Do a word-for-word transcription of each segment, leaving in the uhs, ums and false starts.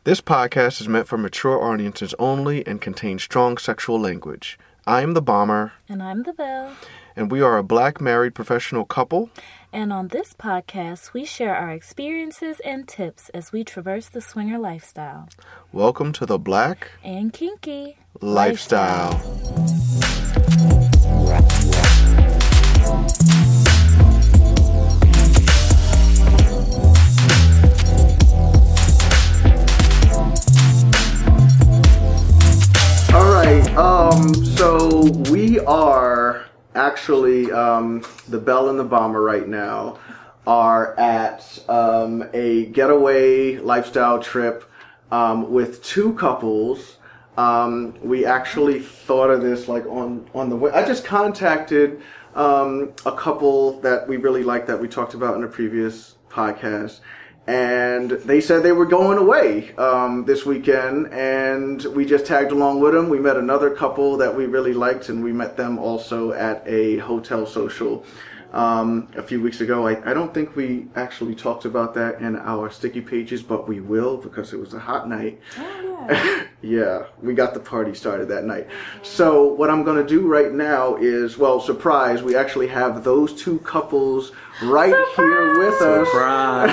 This podcast is meant for mature audiences only and contains strong sexual language. I am the Bomber. And I'm the Belle. And we are a black married professional couple. And on this podcast, we share our experiences and tips as we traverse the swinger lifestyle. Welcome to the Black and Kinky Lifestyle. lifestyle. Um, so we are actually, um, the Belle and the Bomber right now are at, um, a getaway lifestyle trip, um, with two couples. Um, we actually thought of this like on, on the way. I just contacted, um, a couple that we really liked that we talked about in a previous podcast. And they said they were going away um, this weekend, and we just tagged along with them. We met another couple that we really liked, and we met them also at a hotel social um, a few weeks ago. I, I don't think we actually talked about that in our sticky pages, but we will because it was a hot night. Oh, yeah. Yeah, we got the party started that night. So what I'm going to do right now is, well, surprise, we actually have those two couples right Surprise! Here with us. Surprise!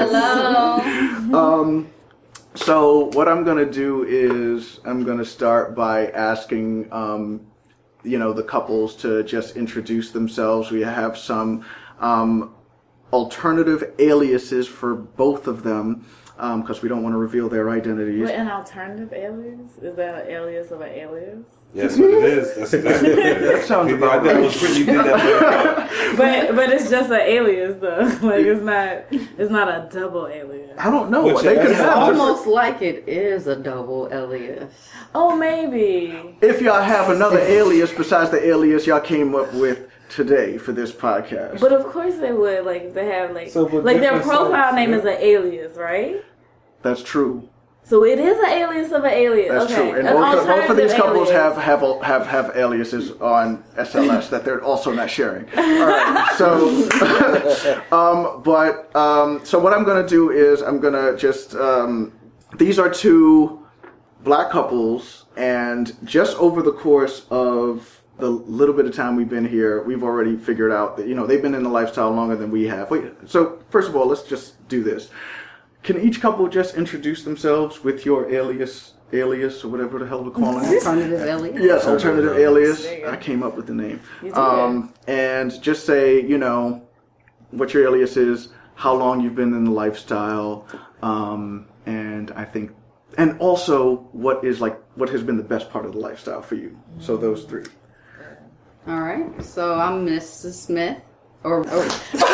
Hello. um, so what I'm going to do is I'm going to start by asking, um, you know, the couples to just introduce themselves. We have some um, alternative aliases for both of them because um, we don't want to reveal their identities. Wait, an alternative alias? Is that an alias of an alias? Yes, what it is. That's exactly what it is. That sounds about that right. was pretty good. but but it's just an alias though. Like it's not it's not a double alias. I don't know. Which They could is have almost like it is a double alias. Oh, maybe. If y'all have another alias besides the alias y'all came up with today for this podcast. But of course they would. Like they have like So, but like their different profile sites, name yeah. is an alias, right? That's true. So it is an alias of an alias. That's okay. true. And An both of, both of these alternative couples alias. have, have have have aliases on S L S that they're also not sharing. All right. So, um, but um, so what I'm going to do is I'm going to just um, these are two black couples, and just over the course of the little bit of time we've been here, we've already figured out that, you know, they've been in the lifestyle longer than we have. Wait, so first of all, let's just do this. Can each couple just introduce themselves with your alias, alias, or whatever the hell we're calling it? Alternative alias? Yes, alternative alias. There you go. I came up with the name. You did. Um, and just say, you know, what your alias is, how long you've been in the lifestyle, um, and I think, and also what is like, what has been the best part of the lifestyle for you. So those three. All right. So I'm Missus Smith. Or, or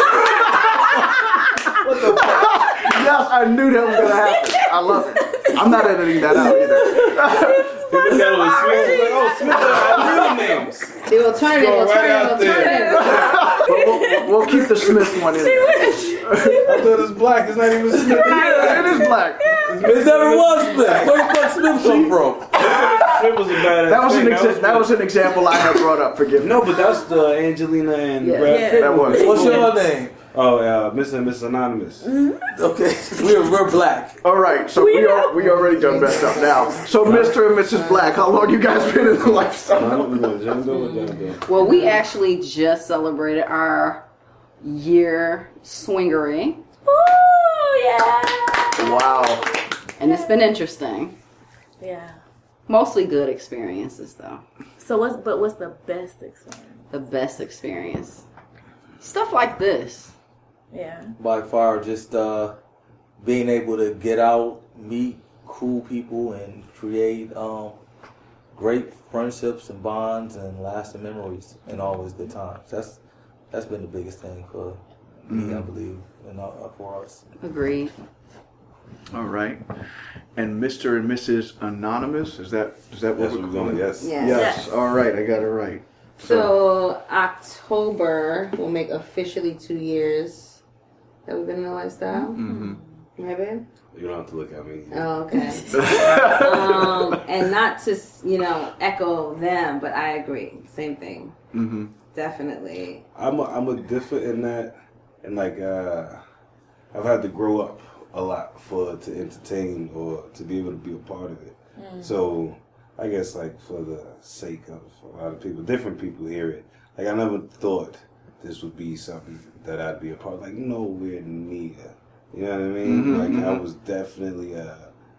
What the fuck? Yes, I knew that was going to happen. I love it. I'm not editing that out either. They looked at it with Smith. Like, oh, Smith are real names. the alternative, Go right out alternative, there. alternative. But we'll, we'll keep the Smith one in there. I thought it's black. It's not even Smith. It is black. It never was Smith. Where the fuck Smith come from? Smith was a bad That was an thing. exa- that was an example I had brought up. Forgive me. No, but that's the Angelina and Yeah. Brad Yeah. Pitt That was. movie. What's your name? Oh, uh, Mister and Miss Anonymous. Okay, we're we're black. All right, so we are we already done messed up now. So Mister and Missus Black, how long you guys been in the lifestyle? John Doe, John Doe, John Doe. Well, we actually just celebrated our year swingery, Ooh, yeah. Wow. and it's been interesting. Yeah. Mostly good experiences, though. So what's but what's the best experience? The best experience. Stuff like this. Yeah. By far, just uh, being able to get out, meet cool people, and create um, great friendships and bonds and lasting memories and always good times. That's that's been the biggest thing for me, I believe, and uh, for us. Agreed. All right. And Mister and Missus Anonymous, is that is that what That's we're what we're calling? going. Yes. Yes. Yes. Yes. All right, I got it right. So October will make officially two years that we've been in the lifestyle. Mm-hmm. Maybe. You don't have to look at me. Oh, okay. um, and not to you know echo them, but I agree. Same thing. Mm-hmm. Definitely. I'm a, I'm a different in that, and like uh, I've had to grow up a lot for to entertain or to be able to be a part of it. Mm. So I guess like for the sake of a lot of people, different people hear it. Like I never thought this would be something that I'd be a part of. Like nowhere near. You know what I mean? Mm-hmm, like mm-hmm. I was definitely uh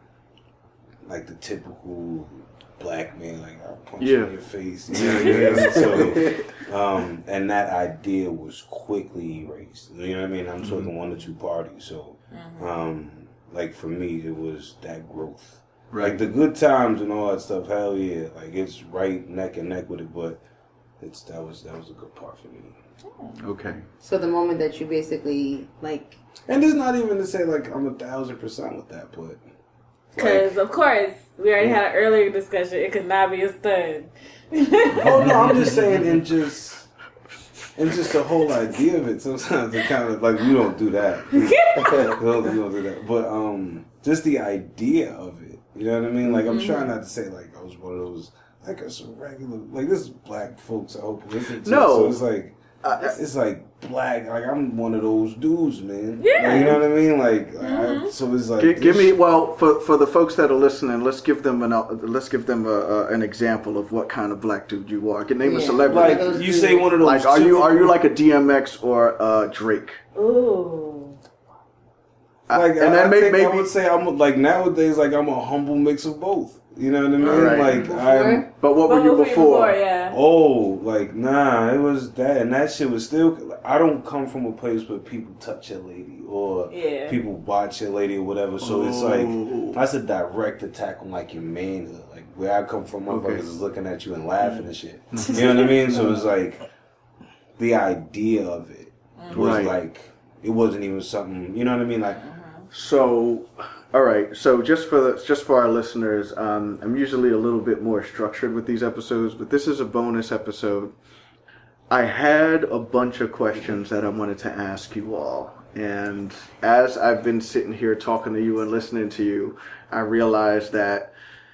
like the typical black man, like I'll punch yeah. you in your face. You know what I mean? So um and that idea was quickly erased. You know what I mean? I'm talking mm-hmm. one or two parties. So mm-hmm. um like for me it was that growth. Right. Like the good times and all that stuff, hell yeah. Like it's right neck and neck with it, but it's that was that was a good part for me. Okay. So the moment that you basically like, and it's not even to say like I'm a thousand percent with that, but because like, of course we already yeah. had an earlier discussion. It could not be a stud. Oh no, I'm just saying, and just and just the whole idea of it. Sometimes it kind of like you don't do that. you, don't, you don't do that, but um, just the idea of it. You know what I mean? Like I'm mm-hmm. trying not to say like I was one of those like a regular like this is black folks I hope listen to. No, so it's like. Uh, it's like black, like I'm one of those dudes, man. Yeah, like, you know what I mean. Like, mm-hmm. I, so it's like give, give me well for for the folks that are listening. Let's give them an uh, let's give them a, uh, an example of what kind of black dude you are. Can name yeah. a celebrity. Like you say one of those. Like, are you are you like a D M X or uh, Drake? Ooh. Like, and I, then I maybe, think maybe I would say I'm like nowadays, like I'm a humble mix of both. You know what I mean? Right. Like before? I'm. But what were you before? before? Yeah. Oh, like nah, it was that, and that shit was still. I don't come from a place where people touch your lady or yeah. people watch your lady or whatever. So oh. it's like that's a direct attack on like your manhood. Like where I come from, motherfuckers okay. is looking at you and laughing and shit. You know what I mean? So it's like the idea of it was right. like it wasn't even something. You know what I mean? Like so. All right, so just for the, just for our listeners, um, I'm usually a little bit more structured with these episodes, but this is a bonus episode. I had a bunch of questions that I wanted to ask you all, and as I've been sitting here talking to you and listening to you, I realized that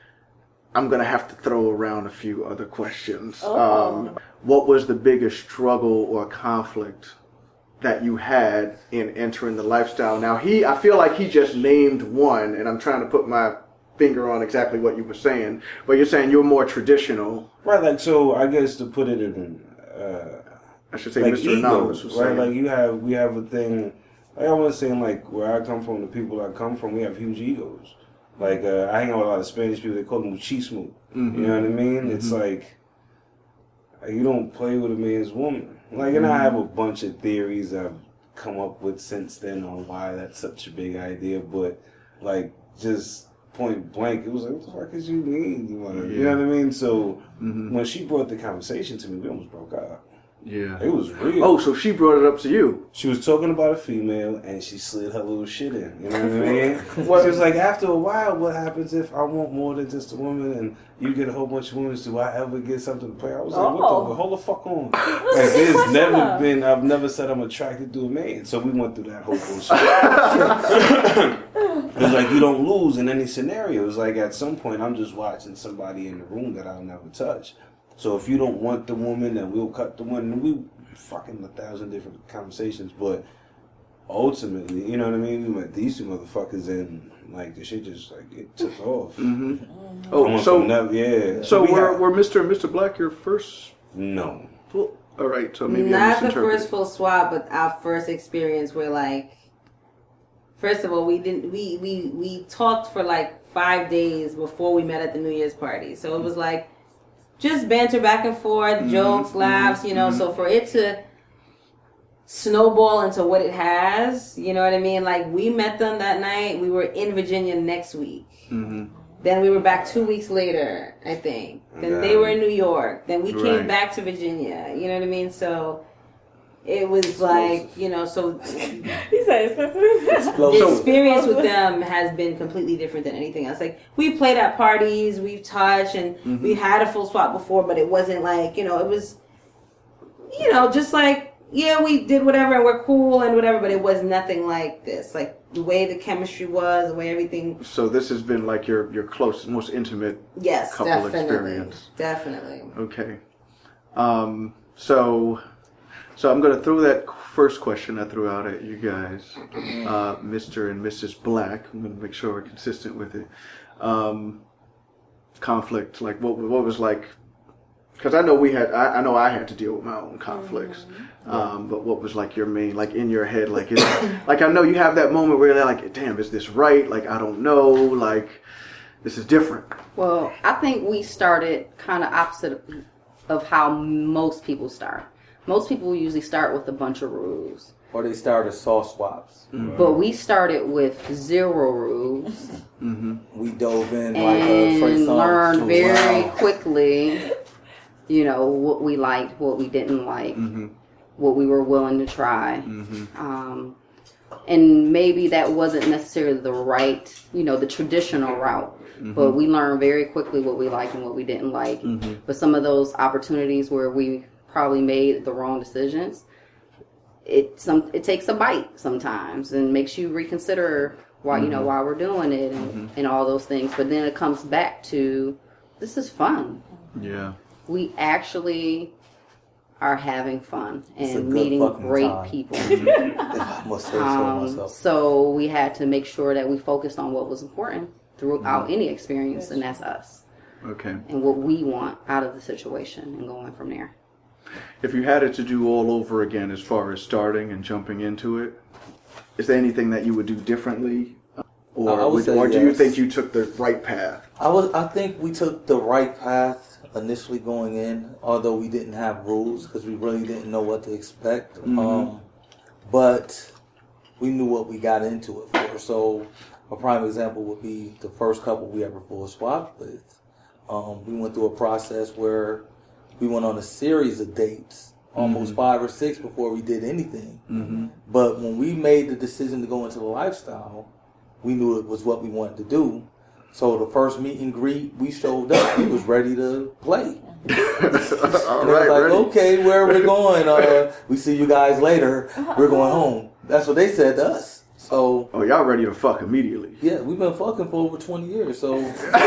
I'm going to have to throw around a few other questions. Oh. Um, what was the biggest struggle or conflict that you had in entering the lifestyle? Now he, I feel like he just named one, and I'm trying to put my finger on exactly what you were saying, but you're saying you're more traditional. Right, like, so I guess to put it in, uh, I should say like Mister Anonymous was right? saying. Like you have, we have a thing, like I was saying, like where I come from, the people I come from, we have huge egos. Like uh, I hang out with a lot of Spanish people, they call them muchismo. Mm-hmm. You know what I mean? Mm-hmm. It's like, you don't play with a man's woman. Like, and I have a bunch of theories I've come up with since then on why that's such a big idea, but like just point blank, it was like, what the fuck is you mean? You want to, yeah. you know what I mean? So mm-hmm. when she brought the conversation to me, we almost broke up. Yeah, it was real. Oh, so she brought it up to you? She was talking about a female, and she slid her little shit in. You know what I mean? Well, she was like, after a while, what happens if I want more than just a woman, and you get a whole bunch of women? Do I ever get something to play? I was like, oh. what the? Hold the fuck on. Like, there's never been. I've never said I'm attracted to a man. So we went through that whole bullshit. It was like you don't lose in any scenario. It was like at some point, I'm just watching somebody in the room that I'll never touch. So if you don't want the woman, then we'll cut the one. And we fucking a thousand different conversations, but ultimately, you know what I mean? We met these two motherfuckers, and like the shit just like it took off. Mm-hmm. Oh, so never, yeah. So, so we were, had, were Mister and Mister Black your first? No. Full, all right, so maybe not the first full swap, but our first experience where like, first of all, we didn't we we we talked for like five days before we met at the New Year's party, so it was like. Just banter back and forth, mm-hmm, jokes, laughs, mm-hmm, you know. Mm-hmm. So for it to snowball into what it has, you know what I mean? Like, we met them that night. We were in Virginia next week. Mm-hmm. Then we were back two weeks later, I think. Then okay. They were in New York. Then we right. came back to Virginia. You know what I mean? So it was like, you know, so he said expensive. The experience with them has been completely different than anything else. Like, we played at parties, we've touched, and mm-hmm. we had a full swap before, but it wasn't like, you know, it was, you know, just like, yeah, we did whatever and we're cool and whatever, but it was nothing like this. Like, the way the chemistry was, the way everything. So this has been like your, your close, most intimate yes, couple definitely, experience. Definitely. Okay. Um, so... So I'm going to throw that first question I threw out at you guys, uh, Mister and Missus Black. I'm gonna make sure we're consistent with it. Um, conflict, like what what was like? Because I know we had, I, I know I had to deal with my own conflicts. Mm-hmm. Um, but what was like your main, like in your head, like, is, like I know you have that moment where you're like, damn, is this right? Like I don't know, like this is different. Well, I think we started kind of opposite of how most people start. Most people usually start with a bunch of rules. Or they started soft swaps. Mm-hmm. But we started with zero rules. Mm-hmm. We dove in and like a Trey Songz learned very wow. quickly, you know, what we liked, what we didn't like, mm-hmm. what we were willing to try. Mm-hmm. Um, and maybe that wasn't necessarily the right, you know, the traditional route. Mm-hmm. But we learned very quickly what we liked and what we didn't like. Mm-hmm. But some of those opportunities where we probably made the wrong decisions, it some it takes a bite sometimes and makes you reconsider why mm-hmm. you know why we're doing it and, mm-hmm. and all those things. But then it comes back to this is fun. Yeah, we actually are having fun and meeting great time. people. I must say so um, myself. So we had to make sure that we focused on what was important throughout mm-hmm. any experience, and that's us. Okay. And what we want out of the situation and going from there. If you had it to do all over again as far as starting and jumping into it, is there anything that you would do differently? Or, I would would, or say do you yes. think you took the right path? I was. I think we took the right path initially going in, although we didn't have rules because we really didn't know what to expect. Mm-hmm. Um, but we knew what we got into it for. So a prime example would be the first couple we ever full swapped with. Um, we went through a process where we went on a series of dates, almost mm-hmm. five or six before we did anything. Mm-hmm. But when we made the decision to go into the lifestyle, we knew it was what we wanted to do. So the first meet and greet, we showed up. We was ready to play. All and right, they was like, ready. okay, where are we going? Uh, we see you guys later. We're going home. That's what they said to us. So, oh, y'all ready to fuck immediately? Yeah, we've been fucking for over twenty years. So.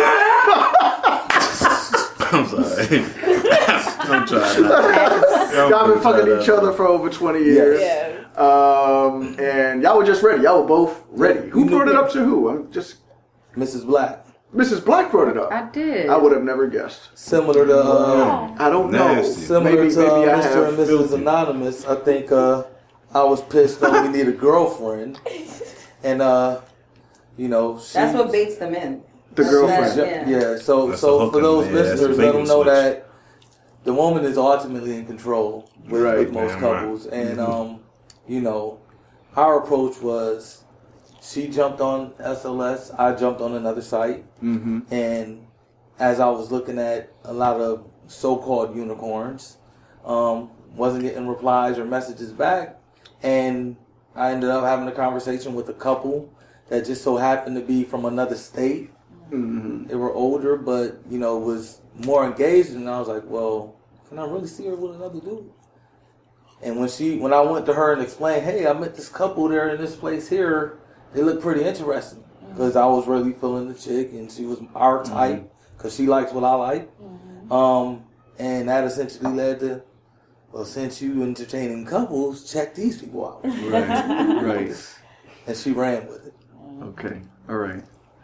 I'm sorry. I'm trying not to. Y'all been fucking each other for over twenty years. Yeah. Um, and y'all were just ready. Y'all were both ready. Who brought it up to who? I'm just Missus Black. Missus Black brought it up. I did. I would have never guessed. Similar to uh, I don't know. Nasty. Similar maybe, to maybe uh, I Mister have and Missus filthy. Anonymous. I think uh, I was pissed on we need a girlfriend, and uh, you know she, That's what baits them in. the girlfriend. Yeah. Yeah. So That's so the for hooking, those man. That's listeners, the let bait them and know switch. that the woman is ultimately in control with, Right. with most Damn right. couples, and um, you know, our approach was she jumped on S L S, I jumped on another site, Mm-hmm. and as I was looking at a lot of so-called unicorns, um, wasn't getting replies or messages back, and I ended up having a conversation with a couple that just so happened to be from another state. Mm-hmm. They were older, but you know, was more engaged, and I was like, well, can I really see her with another dude? And when she, when I went to her and explained, hey, I met this couple there in this place here, they look pretty interesting. Because I was really feeling the chick, and she was our type, because she likes what I like. Mm-hmm. Um, and that essentially led to, well, since you entertaining couples, check these people out. Right. Right. And she ran with it. Okay. All right.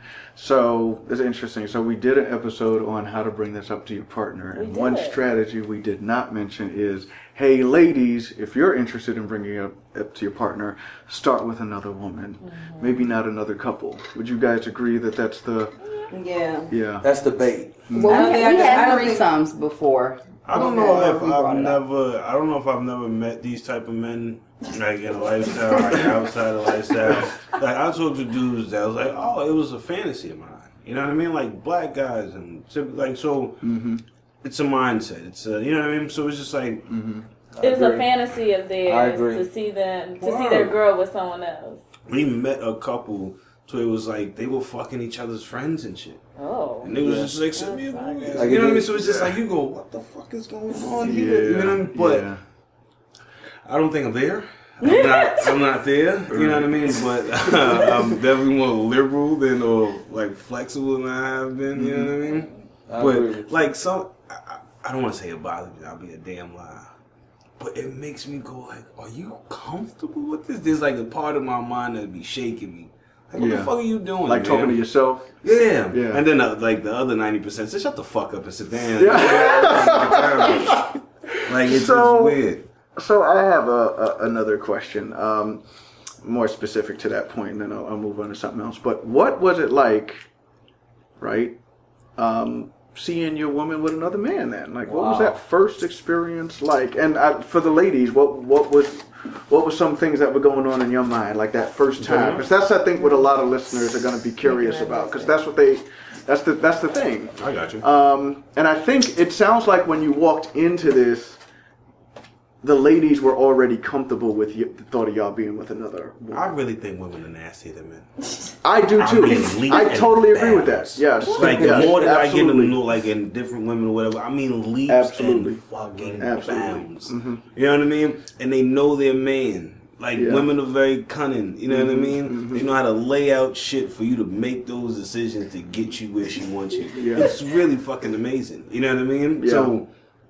So it's interesting. So we did an episode on how to bring this up to your partner, and one strategy we did not mention is, hey, ladies, if you're interested in bringing it up, up to your partner, start with another woman, mm-hmm. maybe not another couple. Would you guys agree that that's the? Yeah. Yeah. That's the bait. Well, I don't we, think I we could- I had don't think- threesomes before. I don't know Okay. if We brought I've it up. never. I don't know if I've never met these type of men, like in a lifestyle, like outside of lifestyle. Like I talked to dudes that was like, oh, it was a fantasy of mine. You know what I mean? Like black guys and like so. Mm-hmm. It's a mindset. It's a, you know what I mean. So it's just like. Mm-hmm. It's a agree. fantasy of I theirs agree. to see them to see Wow. their girl with someone else. We met a couple, so it was like they were fucking each other's friends and shit. Oh. And it was just like, send me a That's movie. not good. You know what I mean? So it's just like, you go, what the fuck is going on here? You know what I mean? But yeah. I don't think I'm there. I'm not, I'm not there. You know what I mean? But uh, I'm definitely more liberal than, or like flexible than I have been. You know what I mean? I agree with But you. like, some, I, I don't want to say it bothers me. I'll be a damn lie. But it makes me go like, are you comfortable with this? There's like a part of my mind that'd be shaking me. Like, what Yeah. the fuck are you doing? Like man? talking to yourself. Yeah. Yeah. And then uh, like the other ninety percent says, shut the fuck up and sit down. Yeah. Like it's, So- it's weird. So I have a, a another question, um, more specific to that point, and then I'll, I'll move on to something else. But what was it like, right? Um, seeing your woman with another man. Then, like, what was Wow. that first experience like? And I, for the ladies, what what was what were some things that were going on in your mind, like that first time? Because that's, I think, what a lot of listeners are going to be curious about. Because that's what they, that's the that's the thing. I got you. Um, and I think it sounds like when you walked into this, the ladies were already comfortable with you, the thought of y'all being with another woman. I really think women are nastier than men. I do I too. mean, leap I and totally agree with that. bounds. Yes. Like yes, the more that I get in the absolutely. know, like in different women or whatever, I mean leaps Absolutely. and fucking Absolutely. bounds. Mm-hmm. You know what I mean? And they know their man. Like Yeah. women are very cunning. You know what I mean? mhm. They know how to lay out shit for you to make those decisions to get you where she wants you. Yeah. It's really fucking amazing. You know what I mean? Yeah. So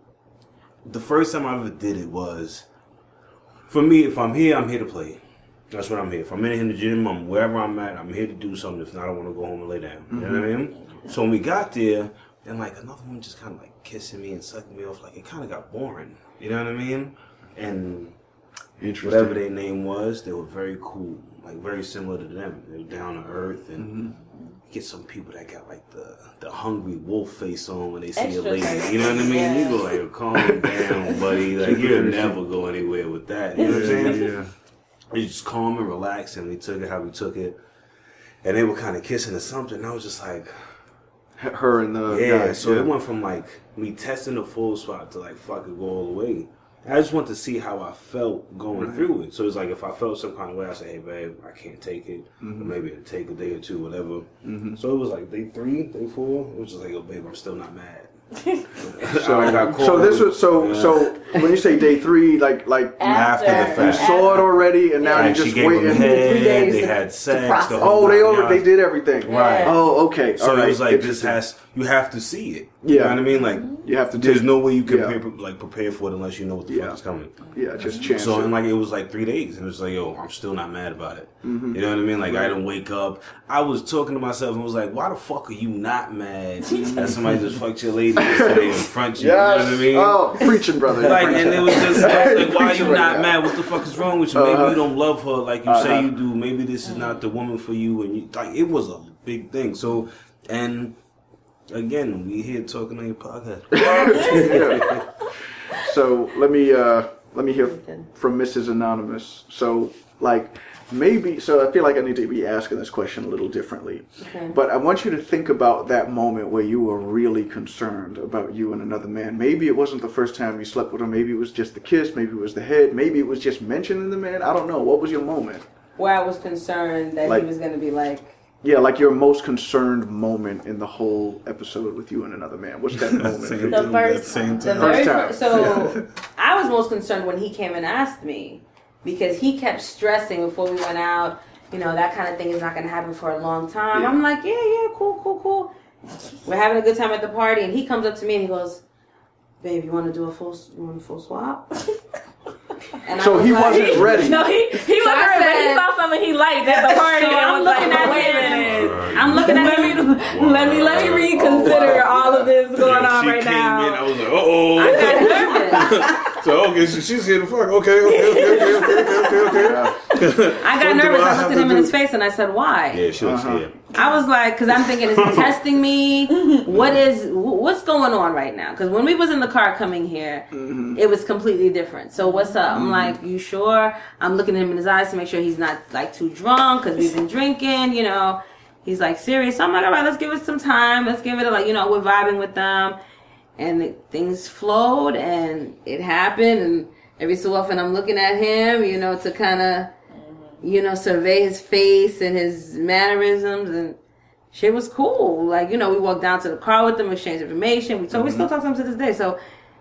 the first time I ever did it was, for me, if I'm here, I'm here to play. That's what I'm here. If I'm in the gym, I'm wherever I'm at, I'm here to do something. If not, I want to go home and lay down. You know what I mean? So when we got there, and like another woman just kind of like kissing me and sucking me off, like it kind of got boring. You know what I mean? And Interesting. whatever their name was, they were very cool, like very similar to them. They were down to earth, and Mm-hmm. you get some people that got like the the hungry wolf face on when they see Extra a lady. nice. You know what I mean? Yeah. You go like, calm down, buddy. Like you'll never go anywhere with that. You know what I'm saying? Yeah. It's just calm and relaxed, and we took it how we took it, and they were kind of kissing or something. And I was just like, Her and the yeah. guy. So it went from like me testing the full spot to like fucking go all the way. I just want to see how I felt going Right. through it. So it's like if I felt some kind of way, I say, "Hey, babe, I can't take it. Mm-hmm. Or maybe it'll take a day or two, whatever." So it was like day three, day four. It was just like, "Oh, babe, I'm still not mad." So, I got caught so this with- was so Yeah. so when you say day three, like like After the you fact. saw it already, and now Like, you're she just gave him waiting. head, Three days they to- had to sex. process. the whole Oh, they nine already they yards. did everything. Right. Oh, okay. So All right. it was like this Interesting. has you have to see it. Yeah. You know what I mean? Like You have to there's take- no way you can yeah. prepare, like prepare for it unless you know what the Yeah. fuck is coming. Yeah, just chance. So it. and like it was like three days, and it was like, yo, I'm still not mad about it. Mm-hmm. You know what I mean? Like I didn't wake up. I was talking to myself and was like, why the fuck are you not mad that somebody just fucked your lady yesterday in front of you? Yes. You know what I mean? Oh, preaching, brother. Like, Preaching. and it was just I was like, why are Preaching you right not now. mad? What the fuck is wrong with you? Maybe Uh-huh. you don't love her like you Uh-huh. say you do. Maybe this is not the woman for you. And you, like, it was a big thing. So, and again, we here talking on your podcast. Yeah. So let me uh, let me hear from Missus Anonymous. So like maybe so I feel like I need to be asking this question a little differently. Okay. But I want you to think about that moment where you were really concerned about you and another man. Maybe it wasn't the first time you slept with him. Maybe it was just the kiss. Maybe it was the head. Maybe it was just mentioning the man. I don't know. What was your moment? Where I was concerned that Like- he was going to be like, Yeah, like your most concerned moment in the whole episode with you and another man. What's that moment? Same for you? The thing, first- that same the time. very First time. first. So I was most concerned when he came and asked me because he kept stressing before we went out. You know, that kind of thing is not going to happen for a long time. Yeah. I'm like, yeah, yeah, cool, cool, cool. We're having a good time at the party, and he comes up to me and he goes, "Babe, you want to do a full, you want a full swap?" And I So was he like- wasn't ready. No, he he So wasn't I ready, but he said- saw something he liked at the party So and I'm was like, looking at wait a him. minute. I'm looking at Let me him. let me let me reconsider all of this going on she right came now. in, I was like, uh oh. I got nervous. So okay, so she's here to fuck. Okay, okay, okay, okay, okay, okay, okay. I got What do nervous. I I have looked at to him in do? his face and I said, "Why?" Yeah, she was Uh-huh. here. I was like, because I'm thinking, is he testing me? What is, wh- what's going on right now? Because when we was in the car coming here, it was completely different. So what's up? I'm like, you sure? I'm looking at him in his eyes to make sure he's not like too drunk because we've been drinking, you know. He's like serious. So I'm like, all right, let's give it some time. Let's give it a, like, you know, we're vibing with them. And it, things flowed and it happened. And every so often I'm looking at him, you know, to kind of, you know, survey his face and his mannerisms, and shit was cool. Like, you know, we walked down to the car with them, exchanged information. We talk, we still talk to him to this day. So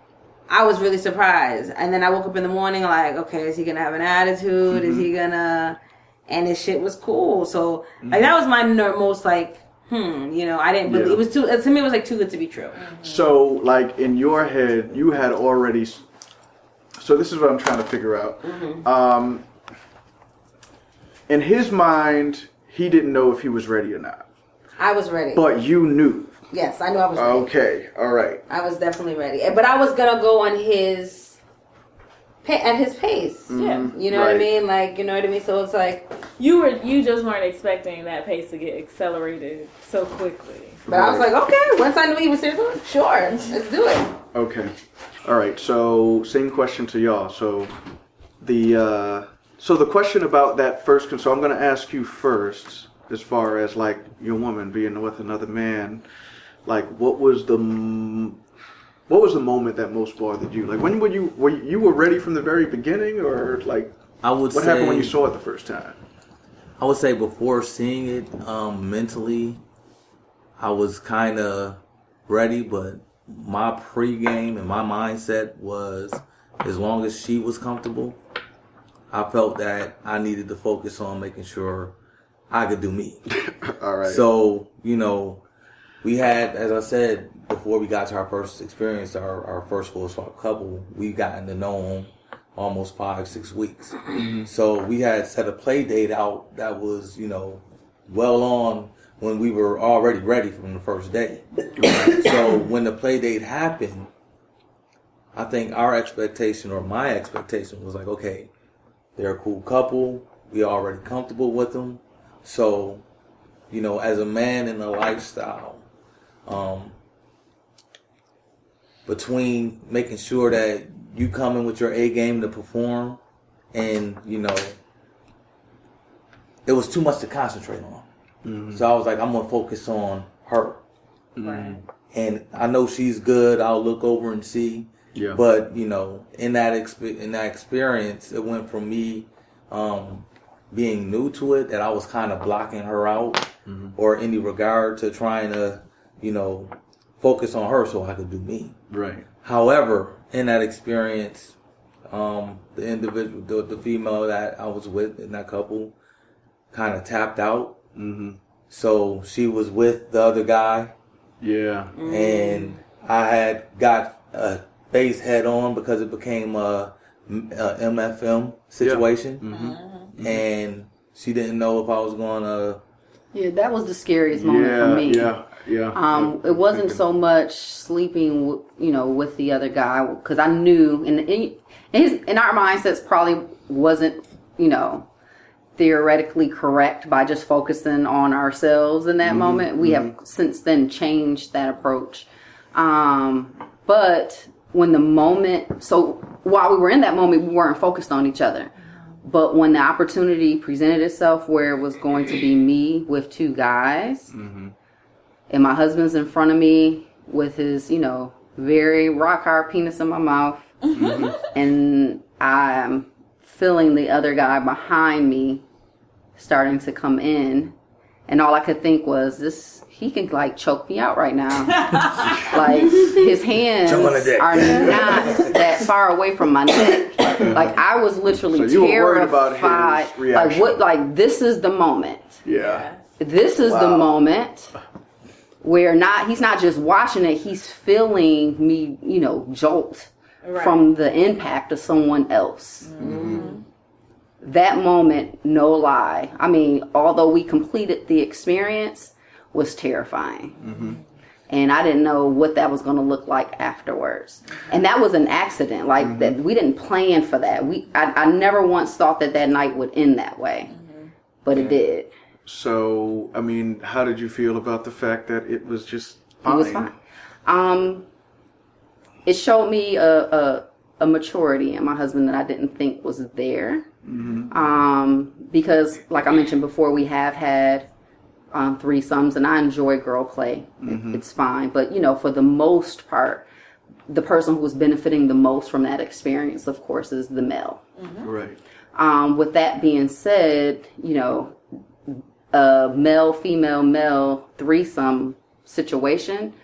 I was really surprised. And then I woke up in the morning like, okay, is he gonna have an attitude? Is he gonna? And his shit was cool. So like that was my ner- most like, hmm, you know, I didn't believe Yeah. it was too. To me, it was like too good to be true. So, like in your head, you had already s- so this is what I'm trying to figure out. Mm-hmm. Um, in his mind, he didn't know if he was ready or not. I was ready. But you knew. Yes, I knew I was ready. Okay, all right. I was definitely ready. But I was going to go on his, at his pace. Yeah. You know what I Right. mean? Like, you know what I mean? So it's like, You were you just weren't expecting that pace to get accelerated so quickly. but I was like, okay, once I knew he was serious, sure, let's do it. Okay. All right. So, same question to y'all. So, the uh, so the question about that first. So, I'm going to ask you first, as far as like your woman being with another man. Like, what was the m- what was the moment that most bothered you? Like, when were you were you, you were ready from the very beginning, or like I would what say, happened when you saw it the first time? I would say before seeing it, um, mentally, I was kind of ready, but my pregame and my mindset was, as long as she was comfortable, I felt that I needed to focus on making sure I could do me. All right. So, you know, we had, as I said, before we got to our first experience, our, our first full swap couple, we gotten to know them almost five, six weeks. So we had set a play date out that was, you know, well on when we were already ready from the first day. So when the play date happened, I think our expectation, or my expectation, was like, okay, they're a cool couple. We already comfortable with them. So, you know, as a man in a lifestyle, um, between making sure that you come in with your A game to perform, and, you know, it was too much to concentrate on. Mm-hmm. So I was like, I'm going to focus on her. Right. And I know she's good. I'll look over and see. Yeah. But, you know, in that exp- in that experience, it went from me um, being new to it, that I was kind of blocking her out, mm-hmm. or any regard to trying to, you know, focus on her so I could do me. Right. However, in that experience, um, the individual, the, the female that I was with in that couple, kind of tapped out. Mm-hmm. So she was with the other guy. Yeah. And I had got a face head on because it became a, a M F M situation. Yeah. Mm-hmm. And she didn't know if I was going to. Yeah, that was the scariest moment yeah, for me. Yeah, yeah. Um, it wasn't so much sleeping, w- you know, with the other guy, because I knew, and in, in his, in our mindsets, probably wasn't, you know, theoretically correct by just focusing on ourselves in that mm-hmm. moment. We mm-hmm. have since then changed that approach. Um, but when the moment, so while we were in that moment, we weren't focused on each other. But when the opportunity presented itself where it was going to be me with two guys, mm-hmm. and my husband's in front of me with his, you know, very rock hard penis in my mouth, mm-hmm. and I'm feeling the other guy behind me starting to come in, and all I could think was, this, he can like choke me out right now. Like, his hands are not that far away from my neck. Like, I was literally so you terrified. Were worried about his reaction. Like, what? Like, this is the moment. Yeah. This is wow. the moment where not he's not just watching it; he's feeling me, you know, jolt right. from the impact of someone else. Mm-hmm. That moment, no lie. I mean, although we completed the experience, was terrifying. Mm-hmm. And I didn't know what that was going to look like afterwards. And that was an accident. Like, mm-hmm. that we didn't plan for that. We, I, I never once thought that that night would end that way. Mm-hmm. But yeah. it did. So, I mean, how did you feel about the fact that it was just fine? It was fine. Um, it showed me a, a, a maturity in my husband that I didn't think was there. Mm-hmm. Um, because, like I mentioned before, we have had Um, threesomes, and I enjoy girl play. Mm-hmm. It's fine. But, you know, for the most part, the person who's benefiting the most from that experience, of course, is the male. Mm-hmm. Right. Um, with that being said, you know, a male, female, male threesome situation,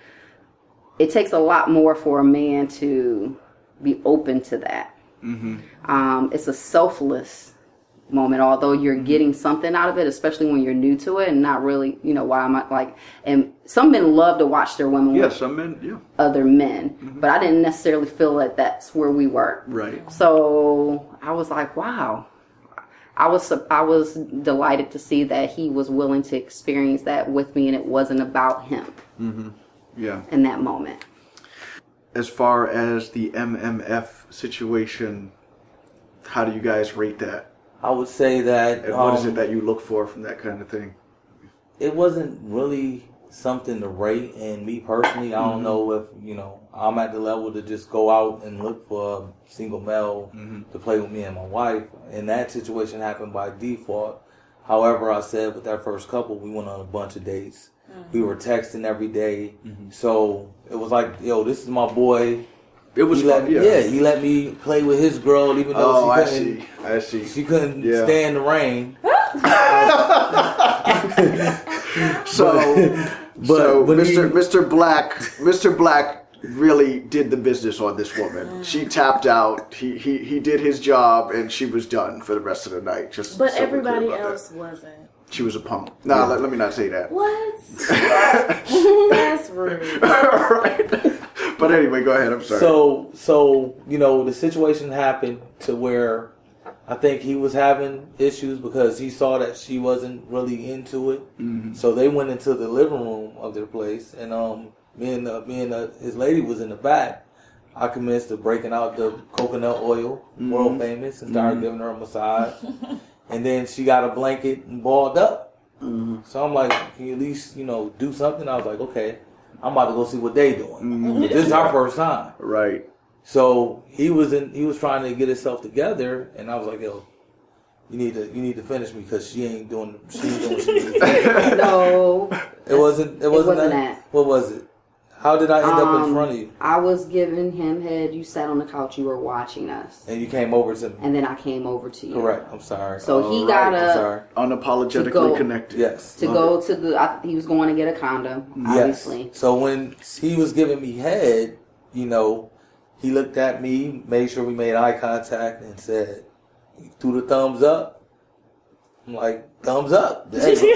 it takes a lot more for a man to be open to that. Mm-hmm. Um, it's a selfless moment, although you're getting something out of it, especially when you're new to it and not really, you know, why am I like, and some men love to watch their women Yeah, with some men, yeah. other men, mm-hmm. but I didn't necessarily feel that that's where we were. Right. So I was like, wow. I was I was delighted to see that he was willing to experience that with me, and it wasn't about him. Mm-hmm. Yeah. In that moment. As far as the M M F situation, how do you guys rate that? I would say that. And what um, is it that you look for from that kind of thing? It wasn't really something to rate, and me personally, I don't mm-hmm. know if, you know, I'm at the level to just go out and look for a single male mm-hmm. to play with me and my wife. And that situation happened by default. However, I said with our first couple, we went on a bunch of dates. Mm-hmm. We were texting every day. Mm-hmm. So it was like, yo, this is my boy. It was he fun, let, yeah. yeah, he let me play with his girl, even though oh, she I couldn't. see. I see. She couldn't yeah. stand the rain. so, but so Mister he, Mister Black, Mister Black really did the business on this woman. She tapped out. He he he did his job, and she was done for the rest of the night. Just but so everybody else that. wasn't. She was a punk. Nah, yeah. let, let me not say that. What? That's rude. Right. But anyway, go ahead. I'm sorry. So, so you know, the situation happened to where I think he was having issues because he saw that she wasn't really into it. Mm-hmm. So they went into the living room of their place, and um, me and uh, me and uh, his lady was in the back. I commenced to breaking out the coconut oil, mm-hmm. world famous, and started mm-hmm. giving her a massage. And then she got a blanket and balled up. Mm-hmm. So I'm like, can you at least, you know, do something? I was like, okay, I'm about to go see what they doing. Mm-hmm. This is our first time. Right. So he was in. He was trying to get himself together, and I was like, yo, you need to you need to finish me because she ain't doing she ain't doing what she needs to do. No. It wasn't. It wasn't, it wasn't that. that. What was it? How did I end um, up in front of you? I was giving him head. You sat on the couch. You were watching us. And you came over to me. And then I came over to you. Correct. I'm sorry. So All he right. got I'm sorry. Unapologetically go, connected. Yes. To Love go it. to the... I, he was going to get a condom, obviously. Yes. So when he was giving me head, you know, he looked at me, made sure we made eye contact, and said, he threw the thumbs up. I'm like, thumbs up.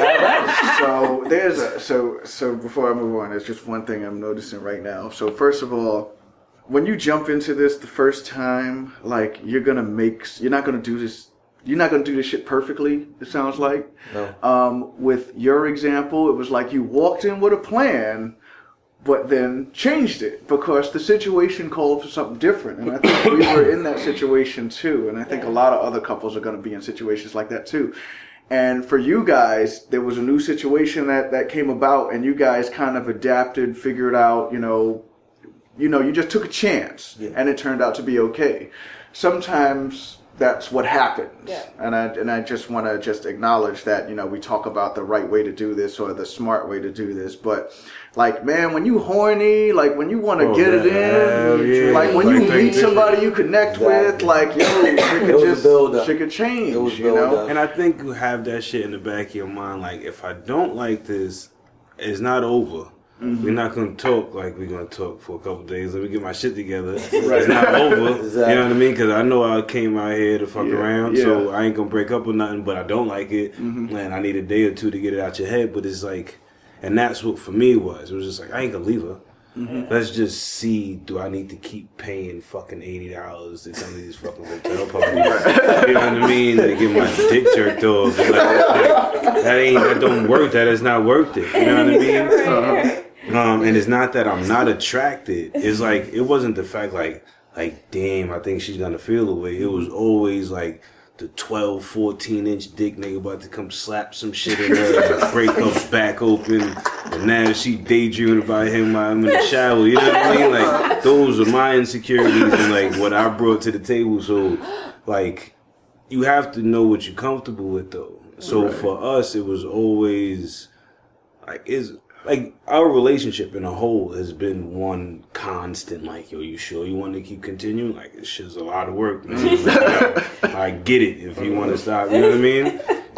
So there's a so so before I move on, there's just one thing I'm noticing right now. So first of all, when you jump into this the first time, like you're gonna make you're not gonna do this you're not gonna do this shit perfectly, it sounds like. No. Um, with your example, it was like you walked in with a plan, but then changed it because the situation called for something different. And I think we were in that situation too. And I think a lot of other couples are going to be in situations like that too. And for you guys, there was a new situation that, that came about, and you guys kind of adapted, figured out, you know, you know, you just took a chance, yeah. and it turned out to be okay. Sometimes that's what happens. Yeah. And I and I just want to just acknowledge that, you know, we talk about the right way to do this or the smart way to do this, but like, man, when you horny, like when you want to oh, get it in, yeah. like when like you meet somebody you connect exactly. with, like, yo, shit could just, shit could change, it was you know? up. And I think you have that shit in the back of your mind, like, if I don't like this, it's not over. Mm-hmm. We're not going to talk like we're going to talk for a couple of days. Let me get my shit together. Right. It's not over. Exactly. You know what I mean? Because I know I came out here to fuck yeah. around, yeah. so I ain't going to break up or nothing, but I don't like it. Mm-hmm. And I need a day or two to get it out your head. But it's like, and that's what for me was. It was just like, I ain't going to leave her. Mm-hmm. Let's just see, do I need to keep paying fucking eighty dollars to come to these fucking hotel parties? You know what I mean? To get my dick jerked off. Like, like, that ain't, that don't work. That is not worth it. You know what I mean? Uh-huh. Um, and it's not that I'm not attracted. It's like, it wasn't the fact like, like, damn, I think she's gonna feel the way. It was always like the twelve, fourteen inch dick nigga about to come slap some shit in her, break her back open, and now she daydreaming about him while I'm in the shower. You know what I mean? Like, those are my insecurities and like what I brought to the table. So, like, you have to know what you're comfortable with though. So right. for us, it was always like, is like our relationship in a whole has been one constant. Like, yo, you sure you want to keep continuing? Like, this shit's a lot of work, man. Like, I get it if you want to stop. You know what I mean?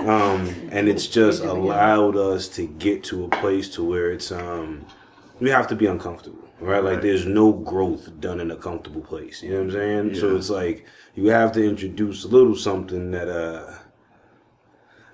Um, and it's just allowed us to get to a place to where it's um, we have to be uncomfortable, right? Like, there's no growth done in a comfortable place. You know what I'm saying? Yeah. So it's like you have to introduce a little something that uh.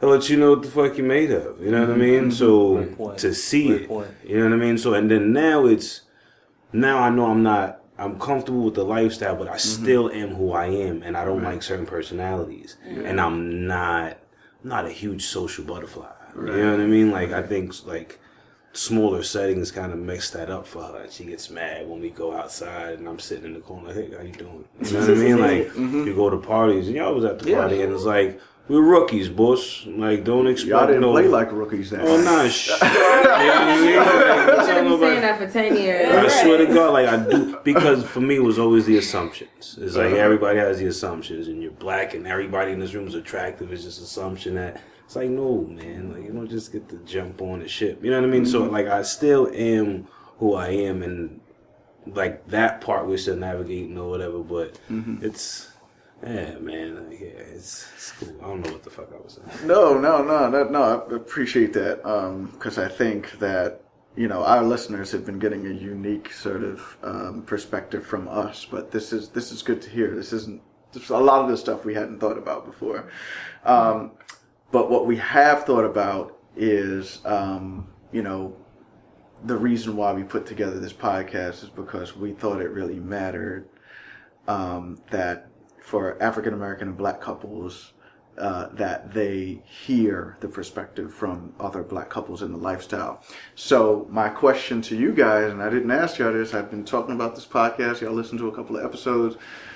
it lets you know what the fuck you made of. You know what I mean? So to see Great it, point. you know what I mean? So and then now it's now I know I'm not. I'm comfortable with the lifestyle, but I still am who I am, and I don't like certain personalities, and I'm not not a huge social butterfly. Right. You know what I mean? Like I think like smaller settings kind of mix that up for her. She gets mad when we go outside, and I'm sitting in the corner. Hey, how you doing? You know what I mean? Like mm-hmm. you go to parties, and y'all was at the party, yeah. and it's like. We're rookies, boss. Like, don't expect Y'all didn't no... play like rookies then. Oh, nah, shit. You know what I mean? Like, I've been saying that for ten years. I swear to God, like, I do... Because for me, it was always the assumptions. It's like, everybody has the assumptions, and you're black, and everybody in this room is attractive. It's just assumption that... It's like, no, man. Like, you don't just get to jump on the ship. You know what I mean? Mm-hmm. So, like, I still am who I am, and, like, that part we're still navigating or whatever, but mm-hmm. it's... Yeah, man. Yeah, it's, it's cool. I don't know what the fuck I was saying. No, no, no, no, no. I appreciate that because um, I think that you know our listeners have been getting a unique sort of um, perspective from us. But this is this is good to hear. This isn't there's a lot of the stuff we hadn't thought about before. Um, but what we have thought about is um, you know the reason why we put together this podcast is because we thought it really mattered um, that. For African American and black couples, uh, that they hear the perspective from other black couples in the lifestyle. So my question to you guys, and I didn't ask y'all this, I've been talking about this podcast, y'all listened to a couple of episodes.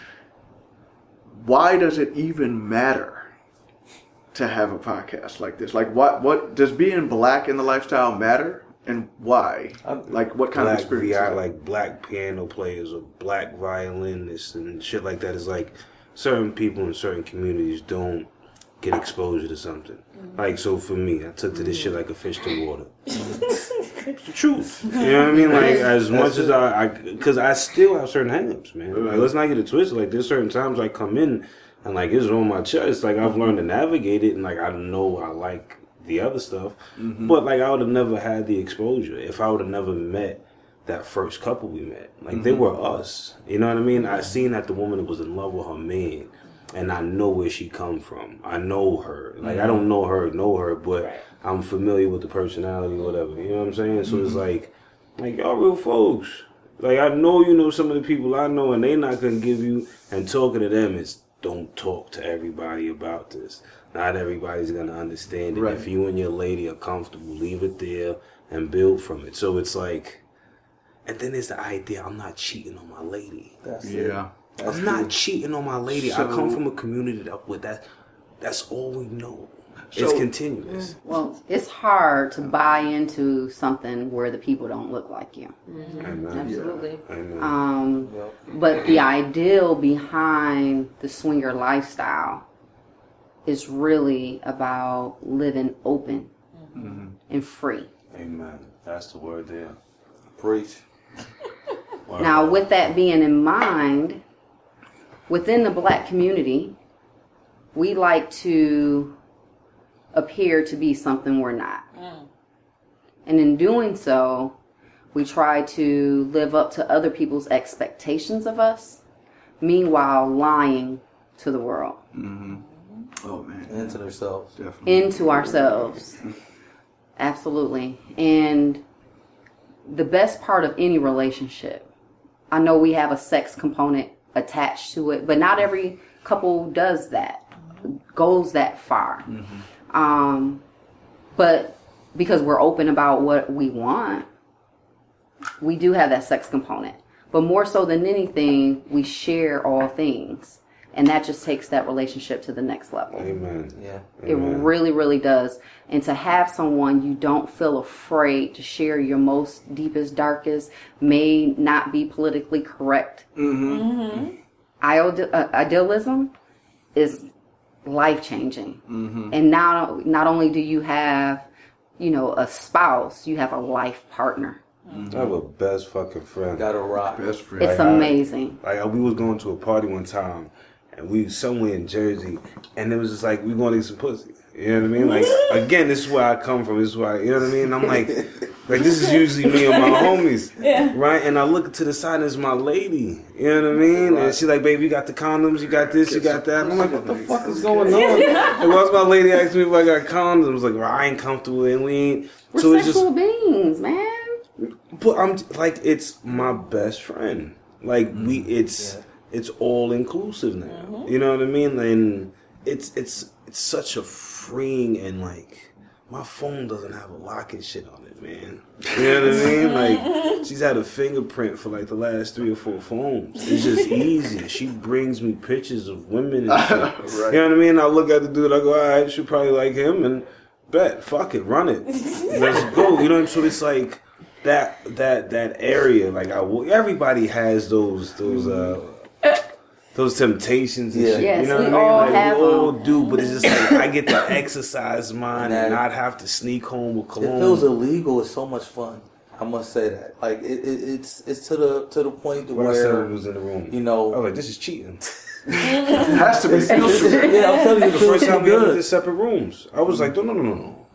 Why does it even matter to have a podcast like this? Like what, what does being black in the lifestyle matter? And why? Like, what kind black of experience? V I, like black piano players or black violinists and shit like that is like certain people in certain communities don't get exposure to something. Mm-hmm. Like, so for me, I took to this shit like a fish to water. It's the truth. You know what I mean? Like, as much as I, because I, I still have certain hang-ups, man. Like, let's not get it twisted. Like, there's certain times I come in and, like, it's on my chest. Like, I've learned to navigate it and, like, I know I like the other stuff. Mm-hmm. But, like, I would have never had the exposure if I would have never met that first couple we met. Like, mm-hmm. they were us. You know what I mean? I seen that the woman was in love with her man. And I know where she come from. I know her. Like, mm-hmm. I don't know her, know her, but right. I'm familiar with the personality or whatever. You know what I'm saying? So mm-hmm. it's like, like, y'all real folks. Like, I know you know some of the people I know, and they not going to give you, and talking to them is, don't talk to everybody about this. Not everybody's going to understand it. Right. If you and your lady are comfortable, leave it there and build from it. So it's like, and then there's the idea, I'm not cheating on my lady. That's yeah. It. I'm not cheating on my lady. So, I come from a community that with that. That's all we know. So, it's continuous. Well, it's hard to buy into something where the people don't look like you. Mm-hmm. Absolutely. Yeah. Um, yep. But the ideal behind the swinger lifestyle is really about living open mm-hmm. and free. Amen. That's the word there. Preach. Now, with that being in mind, within the black community, we like to appear to be something we're not. Mm. And in doing so, we try to live up to other people's expectations of us, meanwhile lying to the world. Mm-hmm. Oh, man. And to themselves. Definitely. Into ourselves. Absolutely. And the best part of any relationship, I know we have a sex component attached to it, but not every couple does that, goes that far. Mm-hmm. Um, but because we're open about what we want, we do have that sex component. But more so than anything, we share all things. And that just takes that relationship to the next level. Amen. Yeah. It Amen. really, really does. And to have someone you don't feel afraid to share your most deepest, darkest, may not be politically correct. Mm-hmm. Mm-hmm. Ideal, uh, idealism is life-changing. Mm-hmm. And now, not only do you have, you know, a spouse, you have a life partner. Mm-hmm. I have a best fucking friend. Got a rock. Best friend. It's like amazing. I, like we was going to a party one time, and we somewhere in Jersey, and it was just like we going to get some pussy. You know what I mean? Like again, this is where I come from. This is why you know what I mean. And I'm like, like this is usually me and my homies, Yeah. right? And I look to the side, and it's my lady. You know what I mean? And she's like, "Baby, you got the condoms, you got this, you got that." And I'm like, "What the fuck is going on?" And once my lady asked me if I got condoms, I was like, well, "I ain't comfortable, and we ain't." We're So it's sexual just, beings, man. but I'm like, it's my best friend. Like we, it's it's all inclusive now. You know what I mean? And it's it's it's such a freeing and like my phone doesn't have a lock and shit on it, man. You know what I mean? Like she's had a fingerprint for like the last three or four phones. It's just easy. She brings me pictures of women and shit. Right. You know what I mean? I look at the dude, I go, all right, she probably like him, and bet, fuck it, run it, let's go. You know what I mean? So it's like that that that area. Like I, everybody has those those uh. Those temptations and Yeah. shit. Yes, you know we what I mean? all Like, have we all them. do, but it's just like I get to exercise mine and Nah. not have to sneak home with It cologne. feels illegal. It's so much fun. I must say that. Like it, it it's it's to the to the point to When I said where it was in the room, you I know. was like, "This is cheating." It has to be. yeah, I'm telling you, The it feels first so time we went good. to separate rooms, I was like, "No, no, no, no, no."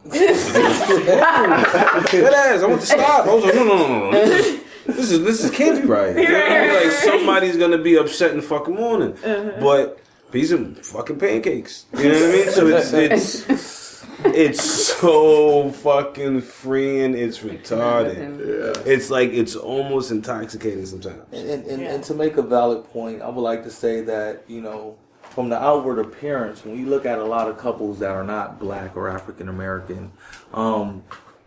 That ass, I want to stop. I was like, "No, no, no, no, no." This is this is can't be right. You know what I mean? Like somebody's gonna be upset in the fucking morning, but these are fucking pancakes. You know what I mean? So it's it's it's so fucking freeing. It's retarded. It's like it's almost intoxicating sometimes. And, and, and, and to make a valid point, I would like to say that, you know, from the outward appearance, when you look at a lot of couples that are not black or African American, um,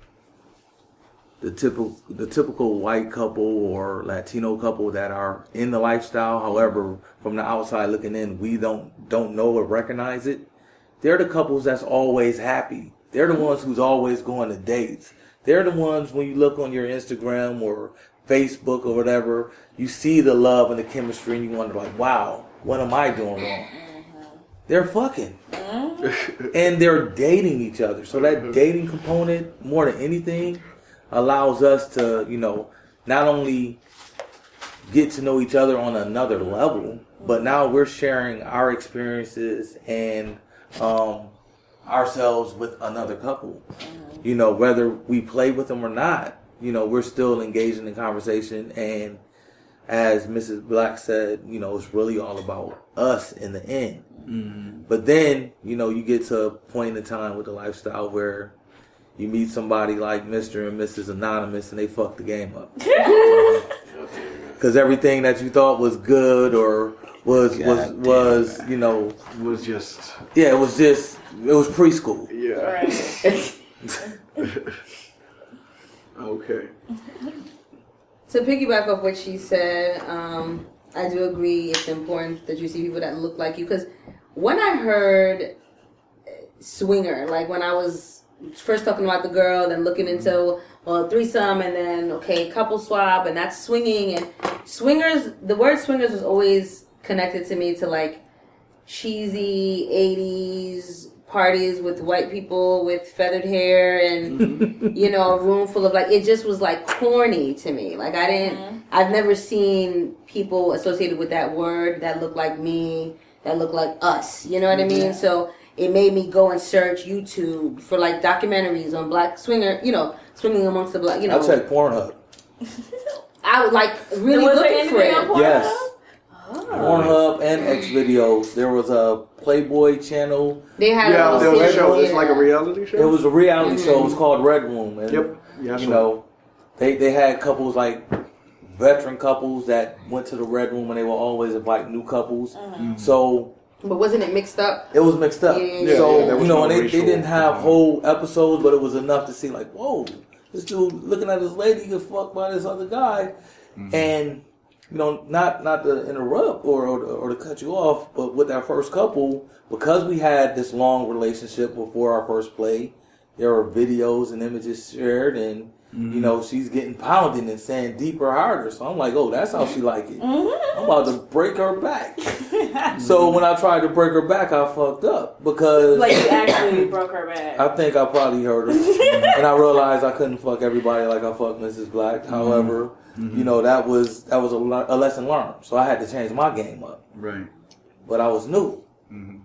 the typical the typical white couple or Latino couple that are in the lifestyle, however, from the outside looking in, we don't don't know or recognize it. They're the couples that's always happy. They're the ones who's always going to dates. They're the ones when you look on your Instagram or Facebook or whatever, you see the love and the chemistry and you wonder like, wow, what am I doing wrong? They're fucking. And they're dating each other. So that dating component, more than anything, allows us to, you know, not only get to know each other on another level, but now we're sharing our experiences and um, ourselves with another couple. You know, whether we play with them or not, you know, we're still engaging in conversation. And as Missus Black said, you know, it's really all about us in the end. Mm-hmm. But then, you know, you get to a point in time with the lifestyle where you meet somebody like Mister and Missus Anonymous and they fuck the game up. Because everything that you thought was good or was, was, was, you know, was just yeah, it was just, it was preschool. yeah. Right. Okay. To piggyback off what she said, um, I do agree it's important that you see people that look like you. Because when I heard swinger, like when I was first talking about the girl, then looking into well threesome, and then okay couple swap, and that's swinging. And swingers, the word swingers was always connected to me to like cheesy eighties parties with white people with feathered hair and you know a room full of like it just was like corny to me. Like I didn't mm-hmm. I've never seen people associated with that word that look like me, that look like us, you know what I mean? Yeah. So it made me go and search YouTube for like documentaries on black swinger, you know, swinging amongst the black, you know. I'll check Pornhub. I was like really was looking for it. Yes. Pornhub and X videos. There was a Playboy channel. They had Yeah, a there was a series, show. It's yeah. like a reality show. It was a reality Mm-hmm. show. It was called Red Room. And, Yep. Yeah, you so- know, they they had couples like veteran couples that went to the Red Room and they will always invite new couples. Mm-hmm. So But wasn't it mixed up? it was mixed up. Yeah, so yeah, there was you know, no and they, racial- they didn't have whole episodes, but it was enough to see like, whoa, this dude looking at this lady get fucked by this other guy, mm-hmm. and. You know, not not to interrupt or, or or to cut you off, but with that first couple, because we had this long relationship before our first play, there were videos and images shared, and mm-hmm. you know she's getting pounded and saying deeper, harder. So I'm like, oh, that's how she like it. Mm-hmm. I'm about to break her back. So when I tried to break her back, I fucked up because Like you actually broke her back. I think I probably hurt her, and I realized I couldn't fuck everybody like I fucked Missus Black. Mm-hmm. However. Mm-hmm. You know, that was that was a, a lesson learned. So I had to change my game up. Right. but I was new. Mm-hmm.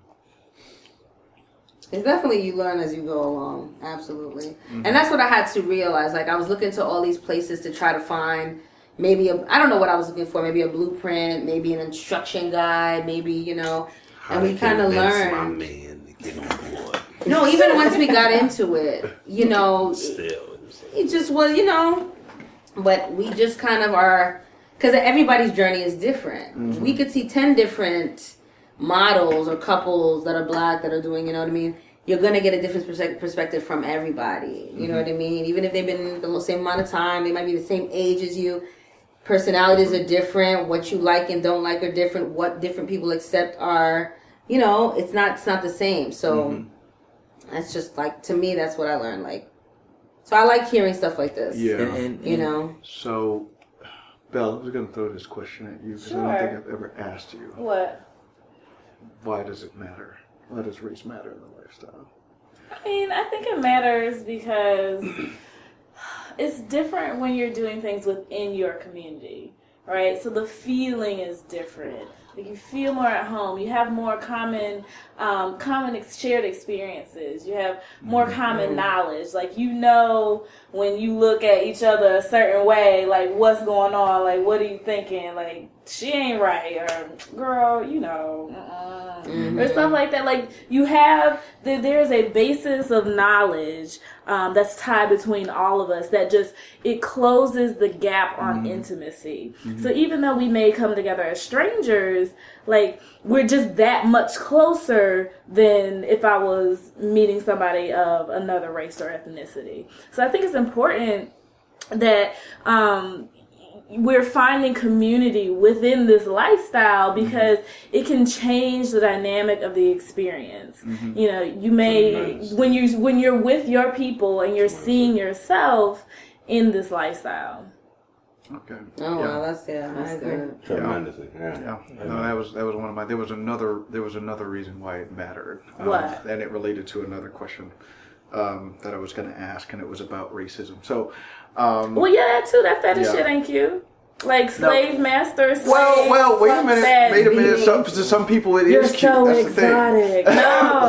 It's definitely you learn as you go along. Absolutely. Mm-hmm. And that's what I had to realize. Like, I was looking to all these places to try to find maybe a, I don't know what I was looking for, maybe a blueprint, maybe an instruction guide, maybe, you know, and we kind of learned. My man to get on board. No, even once we got into it, you know, Still, it just was, you know, but we just kind of are, because everybody's journey is different. Mm-hmm. We could see ten different models or couples that are black that are doing, you know what I mean? You're going to get a different perspective from everybody. You mm-hmm. know what I mean? Even if they've been the same amount of time, they might be the same age as you. Personalities are different. What you like and don't like are different. What different people accept are, you know, it's not, it's not the same. So mm-hmm. that's just like, to me, that's what I learned. Like, so I like hearing stuff like this. Yeah. And, and, you know? So, Belle, I was going to throw this question at you because sure. I don't think I've ever asked you. What? Why does it matter? Why does race matter in the lifestyle? I mean, I think it matters because it's different when you're doing things within your community, right? So the feeling is different. Like you feel more at home. You have more common, um, common ex- shared experiences. You have more common knowledge. Like you know when you look at each other a certain way, like what's going on. Like what are you thinking? Like she ain't right, or girl, you know, uh-uh. mm-hmm. or stuff like that. Like you have the, there's a basis of knowledge um, that's tied between all of us that just it closes the gap on mm-hmm. intimacy. Mm-hmm. So even though we may come together as strangers, like we're just that much closer than if I was meeting somebody of another race or ethnicity. So I think it's important that um, we're finding community within this lifestyle because mm-hmm. it can change the dynamic of the experience. Mm-hmm. You know, you may nice. when you when you're with your people and you're seeing yourself in this lifestyle. Okay. Oh yeah. wow, that's yeah, that's I agree. good. Tremendously, yeah. Yeah. yeah. No, that was that was one of my. There was another. There was another reason why it mattered. Um, what? And it related to another question um, that I was going to ask, and it was about racism. So. Um, well, yeah, that too. That fetish yeah. shit ain't cute. Like slave no. master. Slave, well, well, wait a minute. Wait a minute. Beating. Some, to some people, it You're is cute. so That's exotic. the thing.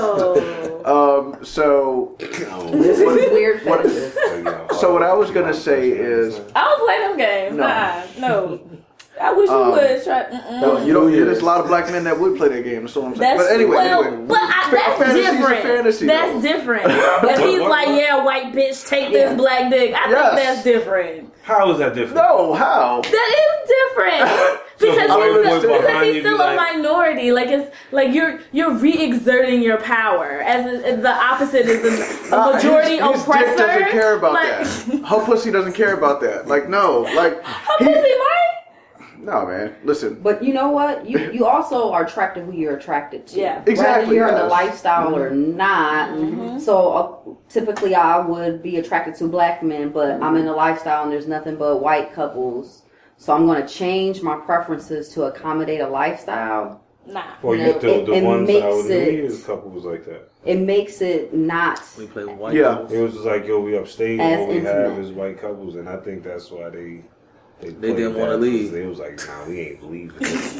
No. um. So. This is weird What, fetishes. so what I was gonna say is. I don't play them games. No. Nah, no. I wish you Um, would try. Mm-mm. No, you don't. There's a lot of black men that would play that game. That's what I'm saying. That's, But anyway, well, anyway. but I, that's Fantasy's a different. fantasy, that's though. different. If he's like, yeah, white bitch, take this Yeah. black dick. I Yes. think that's different. How is that different? No, how? That is different So because, the white he's, boy still, because behind he's you still be a like- minority. Like it's like you're you're re-exerting your power. As a, the opposite is the, the Uh, majority his, his oppressor. dick doesn't care about like, that. Her pussy doesn't care about that. Like no, like Her he- pussy might. No, man. Listen. But you know what? You you also are attracted who you're attracted to. Yeah. Exactly, Whether you're in the yes. lifestyle or not. Mm-hmm. So uh, typically I would be attracted to black men, but Mm-hmm. I'm in the lifestyle and there's nothing but white couples. So I'm going to change my preferences to accommodate a lifestyle. Nah. Well, No, you the, it- the it ones makes I was New it- Year's couple was like that. It makes it not. We play with white Yeah. couples. It was just like, yo, we upstate, As and what we have intimate. is white couples, and I think that's why they they, They played didn't that, wanna 'cause leave. They was like, nah, we ain't leaving.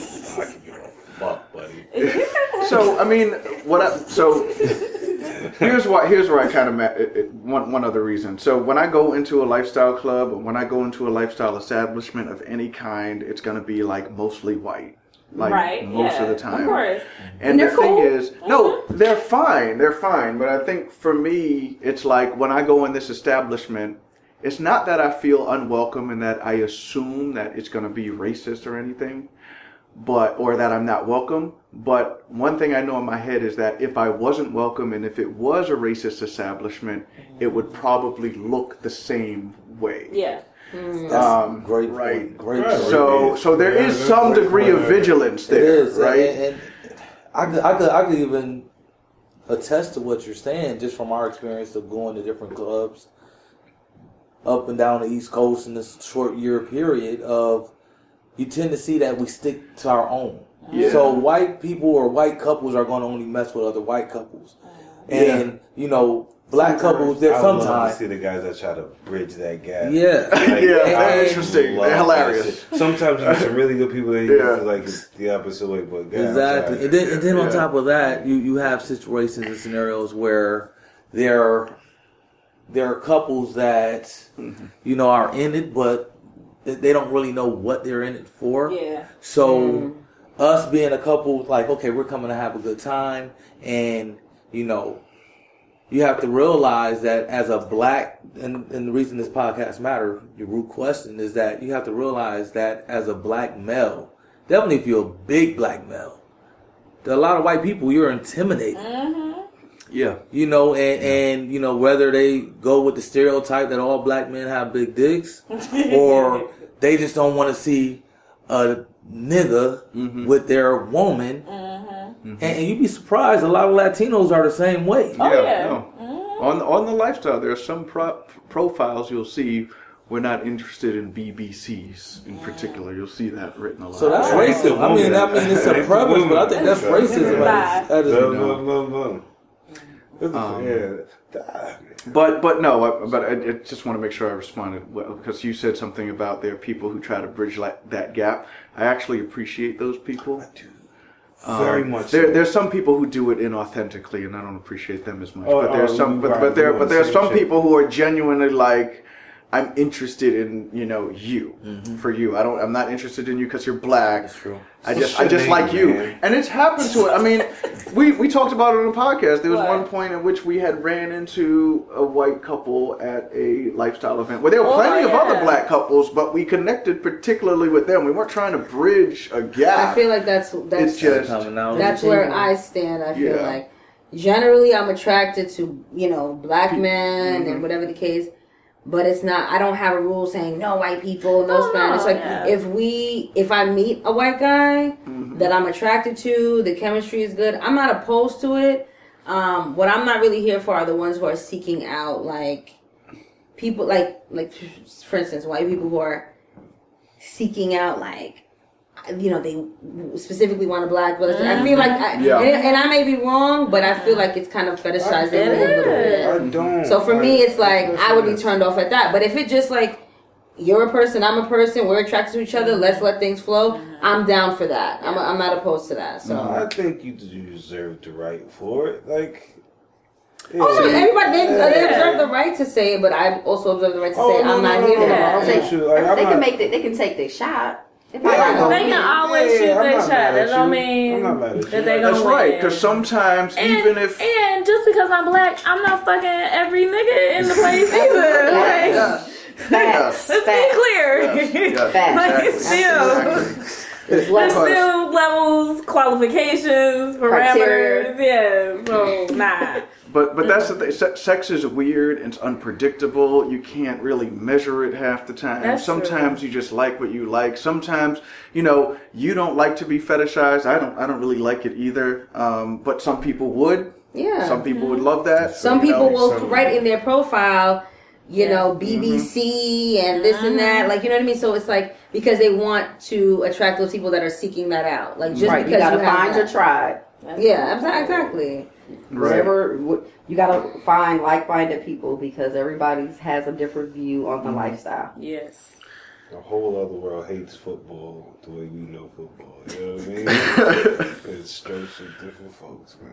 I can give a fuck, buddy. So I mean, what? I, so here's why. Here's where I kind of met. It, it, one one other reason. So when I go into a lifestyle club, or when I go into a lifestyle establishment of any kind, it's going to be like mostly white. Like Right, most yeah, of the time. of course. And, And the they're thing cool. is, no, they're fine. They're fine. But I think for me, it's like when I go in this establishment, it's not that I feel unwelcome and that I assume that it's going to be racist or anything, but or that I'm not welcome. But one thing I know in my head is that if I wasn't welcome and if it was a racist establishment, it would probably look the same way. Yeah. That's Um, great. right. Point. Great. Right. point. So, so there Yeah, is that's some great degree point. of vigilance It there, is, right? And, and I could, I could, I could even attest to what you're saying just from our experience of going to different clubs up and down the East Coast in this short year period. Of you tend to see that we stick to our own. Yeah. So white people or white couples are going to only mess with other white couples, and Yeah. you know black couples that I love to sometimes. see the guys that try to bridge that gap. Yeah. Like, Yeah, I they're interesting. love They're that hilarious. shit. Sometimes you get some really good people that you Yeah. feel like it's the opposite way, but yeah, I'm Exactly. sorry. And then, and then on Yeah. top of that, you, you have situations and scenarios where there, there are couples that, Mm-hmm. you know, are in it, but they- they don't really know what they're in it for. Yeah. So us being a couple, like, okay, we're coming to have a good time. And, you know, you have to realize that as a black, and, and the reason this podcast matter, your root question is that you have to realize that as a black male, definitely if you're a big black male, there are a lot of white people, you're intimidated. Yeah. You know, and, and, you know, whether they go with the stereotype that all black men have big dicks, or they just don't want to see a nigga Mm-hmm. with their woman. And, and you'd be surprised, a lot of Latinos are the same way. Oh, yeah, yeah. no. On on the lifestyle, there are some pro- profiles you'll see. We're not interested in B B Cs in particular. You'll see that written a lot. So that's Yeah. racism. I mean, I mean, it's a It's preference, but I think that's women. racism. Bye. That is, Love, love, love, love. It's a- Um, yeah. Ah, But but no, I, but I, I just want to make sure I responded well because you said something about there are people who try to bridge like that gap. I actually appreciate those people. Very Um, much. There, so. there's some people who do it inauthentically, and I don't appreciate them as much. Oh, but there's oh, some, but, right, but there, doing but the there's same some shit. people who are genuinely like, I'm interested in you know you for you. I don't. I'm not interested in you because you're black. That's true. I What's just, I your just name, like you, man? and it's happened to it. I mean, we we talked about it on the podcast. There was What? one point in which we had ran into a white couple at a lifestyle event where there were Oh, plenty of yeah. other black couples, but we connected particularly with them. We weren't trying to bridge a gap. I feel like that's that's It's just Coming out. that's where I stand. I feel Yeah. like generally I'm attracted to, you know, black men Mhm. and whatever the case. But it's not, I don't have a rule saying no white people, no Oh, Spanish. no, Like yeah. if we, if I meet a white guy Mhm. that I'm attracted to, the chemistry is good. I'm not opposed to it. Um, what I'm not really here for are the ones who are seeking out like people, like like for instance, white people who are seeking out like, you know, they specifically want a black person. I feel like, I, Yeah. and, and I may be wrong, but I feel like it's kind of fetishizing It a little bit. I don't. So for me, it's like I I would be turned off at that. But if it's just like you're a person, I'm a person, we're attracted to each other, let's let things flow. I'm down for that. I'm, I'm not opposed to that. So I think you deserve the right for it. Like, yeah. oh, no, everybody they, they Yeah. observe the right to say it, but I also observe the right to Oh, say no, I'm no, not no, here no, for no, that. I'm with you. Like, I'm they not- can make the, they can take their shot. It might Yeah, not They go can in. always Yeah, shoot I'm their not shot. mad That at don't you. mean I'm not mad at that you. they gonna That's win. right, because sometimes And, even if and just because I'm black, I'm not fucking every nigga in the place either. Like, yeah, Facts. let's Facts. be clear. yeah, Facts. Like, exactly. still, Exactly. There's there's levels. still levels, qualifications, parameters. Yeah, so nah. But but that's the thing. Se- Sex is weird. It's unpredictable. You can't really measure it half the time. That's Sometimes you just like what you like. Sometimes you know you don't like to be fetishized. I don't. I don't really like it either. Um, but some people would. Yeah. Some people would love that. Some you people know. will some- write in their profile, you Yeah. know, B B C and this and that. Like, you know what I mean? So it's like because they want to attract those people that are seeking that out. Like, just Right, because you gotta have find that. your tribe. Yeah, exa- exactly. Right. Wherever what- you gotta find like-minded people because everybody has a different view on the lifestyle. Yes. The whole other world hates football the way we know football. You know what I mean? It's strokes with different folks, man.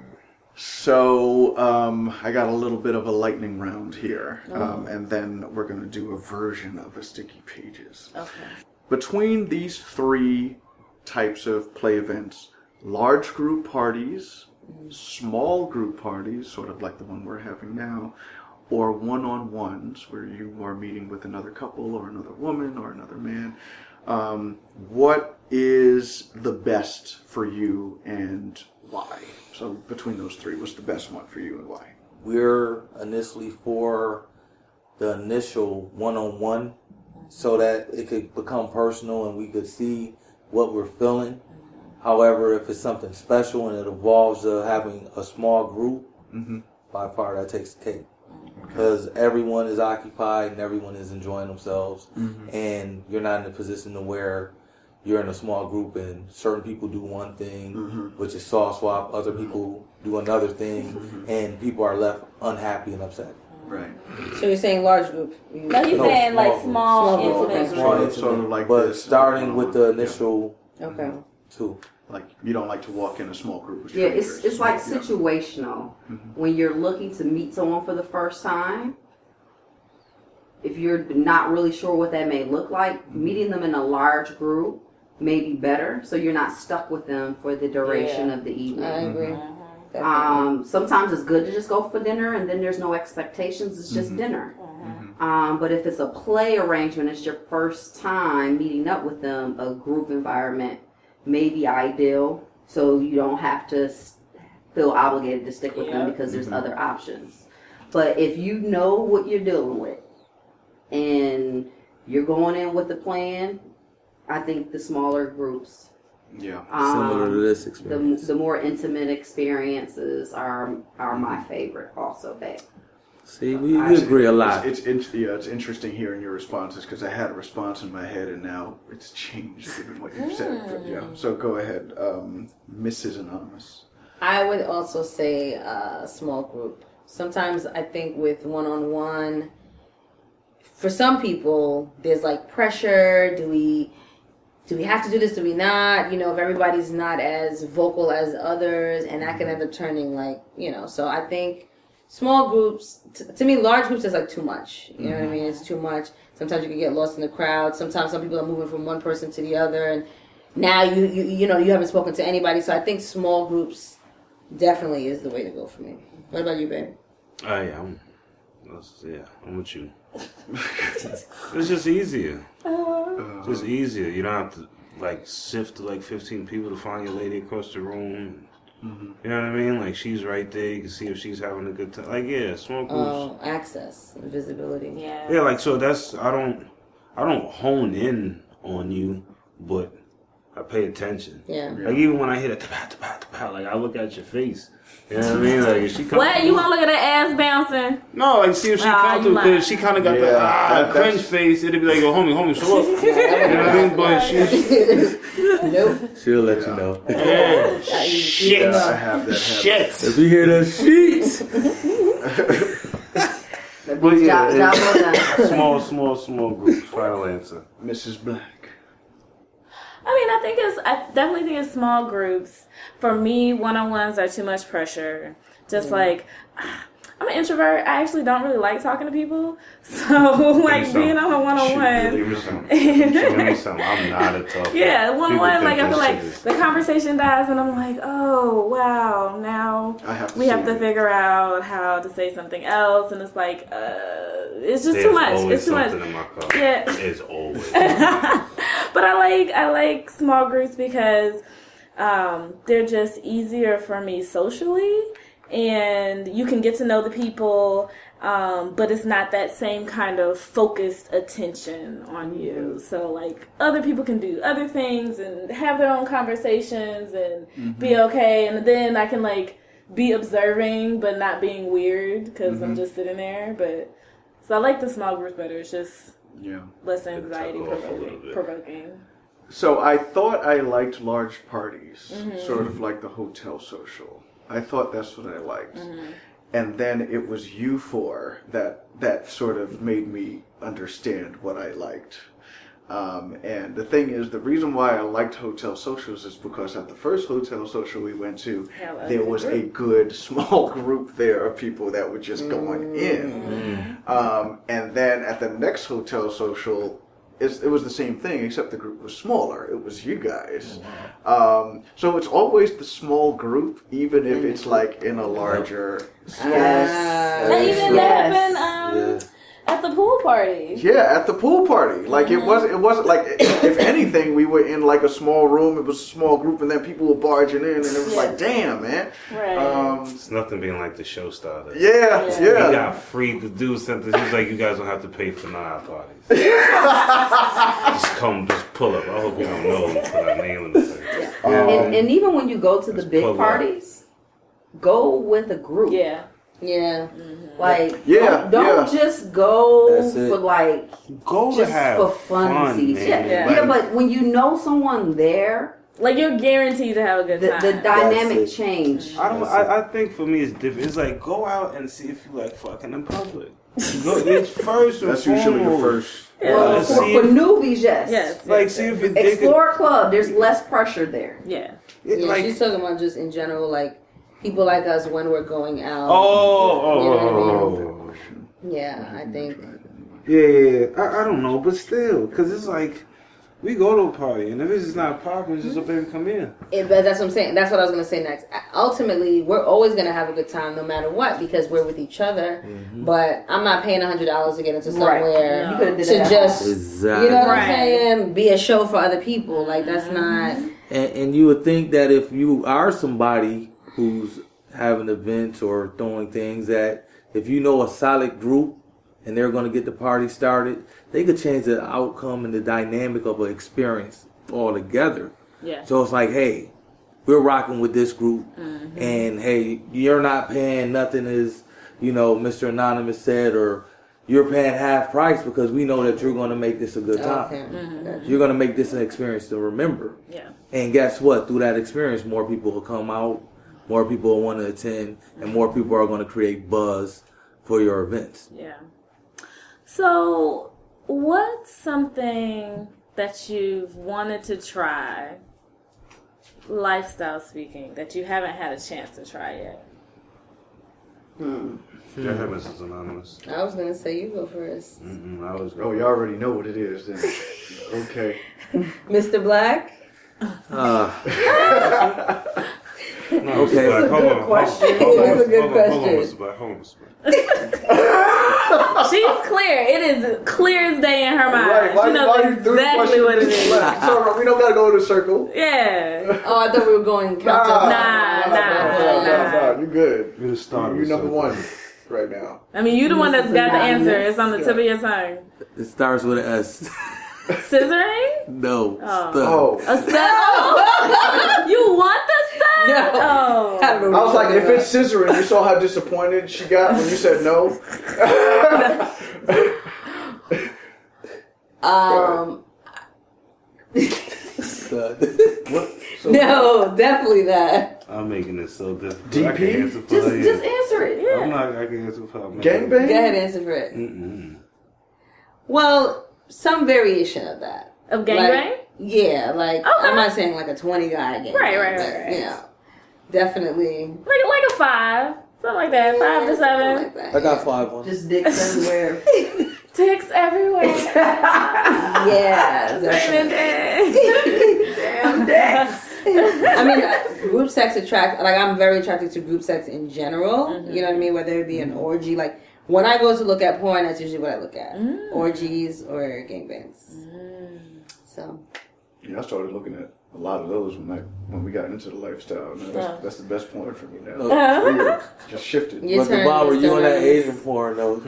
So um, I got a little bit of a lightning round here, um, and then we're going to do a version of a Sticky Pages. Okay. Between these three types of play events, large group parties, small group parties, sort of like the one we're having now, or one-on-ones where you are meeting with another couple or another woman or another man, um, what is the best for you and why? So between those three, what's the best one for you and why? We're initially for the initial one-on-one so that it could become personal and we could see what we're feeling. However, if it's something special and it involves uh, having a small group, Mm-hmm. by far that takes the cake. Because everyone is occupied and everyone is enjoying themselves. Mm-hmm. And you're not in a position to where you're in a small group and certain people do one thing, mm-hmm. which is saw swap. Other people do another thing, mm-hmm. and people are left unhappy and upset. Right. So you're saying large group? No, he's No, saying small like group. small, Small intimate group. group. Small, Sort of- intimate, sort of like but this. starting with the initial Okay. two. Like you don't like to walk in a small group of Yeah, strangers. it's it's like Yeah. situational. Mhm. When you're looking to meet someone for the first time, if you're not really sure what that may look like, Mm-hmm. meeting them in a large group may be better, so you're not stuck with them for the duration Yeah. of the evening. I agree. Mhm. Definitely. Um, sometimes it's good to just go for dinner and then there's no expectations, it's just Mhm. dinner. Mhm. Um, but if it's a play arrangement, it's your first time meeting up with them, a group environment may be ideal, so you don't have to s- feel obligated to stick with them Yeah. because there's Mhm. other options. But if you know what you're dealing with and you're going in with a plan, I think the smaller groups, Yeah. Similar to um, this the, experience. the more intimate experiences are are my favorite also, babe. See, we, I- we agree a lot. It's, it's, it's yeah, it's interesting hearing your responses because I had a response in my head and now it's changed given what you've said. But yeah, so go ahead, um, Missus Anonymous. I would also say a small group. Sometimes I think with one-on-one, for some people, there's like pressure. Do we do we have to do this? Do we not? You know, if everybody's not as vocal as others, and that can end up turning like, you know. So I think small groups, t- to me, large groups is like too much. You know what I mean? It's too much. Sometimes you can get lost in the crowd. Sometimes some people are moving from one person to the other, and now you you you know you haven't spoken to anybody. So I think small groups definitely is the way to go for me. What about you, babe? Oh yeah, I'm, that's, yeah, I'm with you. It's just easier. It's just easier. You don't have to like sift through like fifteen people to find your lady across the room. Mm-hmm. You know what I mean? Like she's right there. You can see if she's having a good time. Like yeah, small groups. Oh, access, visibility. Yeah. Yeah, like so that's I don't I don't hone in on you, but I pay attention. Yeah. Like even when I hit a tap tap tap, like I look at your face. You know what I mean? Like if she comes What? You want to look at that ass bouncing? No, like see if she Nah, come you through lying. because she kind of got Yeah, the ah that- that's- cringe face. It'd be like, yo, homie, homie, so up. You know what I mean? But she, Nope. She'll let you know. oh shit, Yeah, I have that habit. shit. If you hear that sheet, But yeah, Job, job it's- well done. Small, small, small groups. Final answer. Missus Black. I mean, I think it's, I definitely think it's small groups. For me, one-on-ones are too much pressure. Just like, I'm an introvert. I actually don't really like talking to people. So, like, being on a one-on-one. Give me something. Give me something. I'm not a tough. Yeah, one-on-one, People like, I think feel that like shit is- the conversation dies and I'm like, oh, wow, now I have to we have say to figure out how to say something else. And it's like, uh, it's just There's too much. always It's too much. something in my car. Yeah. It's always. But I like I like small groups because um, they're just easier for me socially, and you can get to know the people, um, but it's not that same kind of focused attention on you. So like other people can do other things and have their own conversations and Mm-hmm. be okay, and then I can like be observing but not being weird because Mm-hmm. I'm just sitting there. But so I like the small groups better. It's just Yeah. less anxiety off a little provoking. bit. provoking. So I thought I liked large parties, Mm-hmm. sort of like the hotel social. I thought that's what I liked. Mm-hmm. And then it was you four that that sort of made me understand what I liked. Um, and the thing is, the reason why I liked hotel socials is because at the first hotel social we went to, Hell, a there good was a group. good small group there of people that were just going in. Um, and then at the next hotel social, it's, it was the same thing, except the group was smaller. It was you guys. Um, so it's always the small group, even if it's like in a larger space. Yes. That even Yes. that happened um, yeah. at the pool party. Yeah, at the pool party. Like it wasn't. It wasn't like. If anything, we were in like a small room. It was a small group, and then people were barging in, and it was Yeah. like, "Damn, man." Right. Um, It's nothing being like the show starter. yeah, Yeah. We yeah. got free to do something. He's like, you guys don't have to pay for nine parties. Just come, just pull up. I hope you don't know and put our name in the thing. Um, and, and even when you go to the Let's big pull up. parties, go with a group. Yeah. Yeah. Like, Yeah, don't, don't yeah. just go That's it. for like Go to just have for fun, funsies. man. Yeah, Yeah. yeah. But when you know someone there, Like you're guaranteed to have a good the, time. the dynamic That's it. change. I don't. I, I think for me it's different. It's like go out and see if you like fucking in public. Go, it's first and That's usually the foremost. first. Well, Uh, for, see for if- newbies, yes. yes. Like yes, see yes. if you dig it. Explore Club, there's less pressure there. Yeah. it, Yeah, like she's talking about just in general, like people like us when we're going out. oh oh You know what I oh, oh, oh. Yeah, I think. yeah yeah. yeah. I, I don't know, but still, because it's like we go to a party and if it's just not popping, it's just a baby come in. It, but that's what I'm saying. That's what I was going to say next. Ultimately, we're always going to have a good time no matter what because we're with each other. But I'm not paying one hundred dollars to get into Right. somewhere No. You could have did to that. just, Exactly. you know what Right. I'm saying, be a show for other people. Like, that's not... And, and you would think that if you are somebody who's having events or throwing things, that if you know a solid group and they're going to get the party started, they could change the outcome and the dynamic of an experience altogether. Yeah. So it's like, hey, we're rocking with this group, Mm-hmm. and hey, you're not paying nothing, as you know, Mister Anonymous said, or you're paying half price because we know that you're going to make this a good time. Okay. Mm-hmm. You're going to make this an experience to remember. Yeah. And guess what? Through that experience, more people will come out, more people will want to attend, and more people are going to create buzz for your events. Yeah. So, what's something that you've wanted to try, lifestyle speaking, that you haven't had a chance to try yet? Hmm. Go ahead, Missus Anonymous. I was going to say you go first. Mm-mm, I was. Oh, you already know what it is then. Okay. Mister Black? Uh, No, Mister Okay. Black, That's a hold good on, hold- question. hold on, It is a good hold on, Hold on, question. Mister Black. Hold on, Mister Black. She's clear. It is clear as day in her mind. Right, why- she knows why you do the exactly question? what it is. Like, so we don't got to go in a circle. Yeah. Oh, I thought we were going count Nah, to- Nah, nah, nah, nah. nah, nah, you good. You're the star. You number one right now. I mean, you the one that's got the answer. It's on the Yeah. tip of your tongue. it starts with an S. Scissoring? No. Oh. Stud. Oh. A stud? Oh. You want the stud? No. Oh. I don't know I was what like, you're if it's scissoring, you saw how disappointed she got when you said no. Um, Stud. What? So, no, definitely that. I'm making it so difficult. D P? I can answer for Just, you. just answer it. Yeah. I'm not. I can answer for her. Gangbang? Go ahead and answer for it. Mm-mm. Well, some variation of that. Of gangbang? Like, yeah, like Okay. I'm not saying like a twenty guy gang. Right, right, but, right, right. You know, definitely. Like, like a five. Something like that. Five to Yeah, seven. something like I that. got five ones. Just dicks everywhere. Ticks everywhere. Yeah, Raining definitely. day. Damn dicks. I mean, uh, group sex attract. Like, I'm very attracted to group sex in general. Mm-hmm. You know what I mean? Whether it be an orgy, like when I go to look at porn, that's usually what I look at: Mm. orgies or gangbangs. So, Yeah, I started looking at a lot of those when I when we got into the lifestyle. Man, that's, Yeah. that's the best porn for me now. No. Weird. Just shifted. Your But the turn, Bob, were Mister you on that Anonymous. Asian porn though?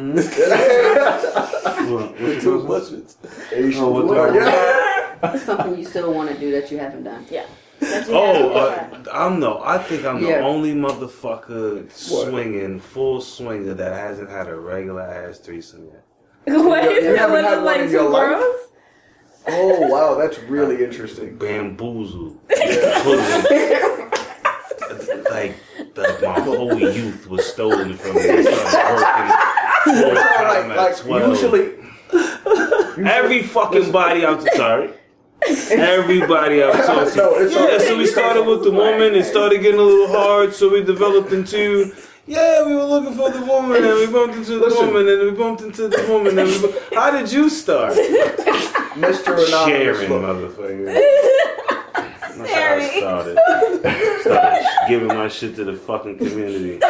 What- what's Two the- bushes. Asian Oh, what porn. the- Yeah. Something you still want to do that you haven't done. Yeah. That you Oh, have to uh, I'm no. I think I'm the Yeah. only motherfucker swinging, full swinger that hasn't had a regular ass threesome yet. try. Wait, You haven't was had it one like in two your life? girls? Oh wow, that's really interesting. Bamboozled, hoodwinked. Like the, my whole youth was stolen from me. I started working full time Like, at like twelve. usually, Every fucking body I'm sorry. Everybody I'm talking No, it's yeah, okay. so we started with the woman. It started getting a little hard, so we developed into. Yeah, we were looking for the woman, and we bumped into the Listen. woman, and we bumped into the woman. And we bu- How did you start? Mister Anonymous. Sharing, look. motherfucker. That's how I started. Started giving my shit to the fucking community.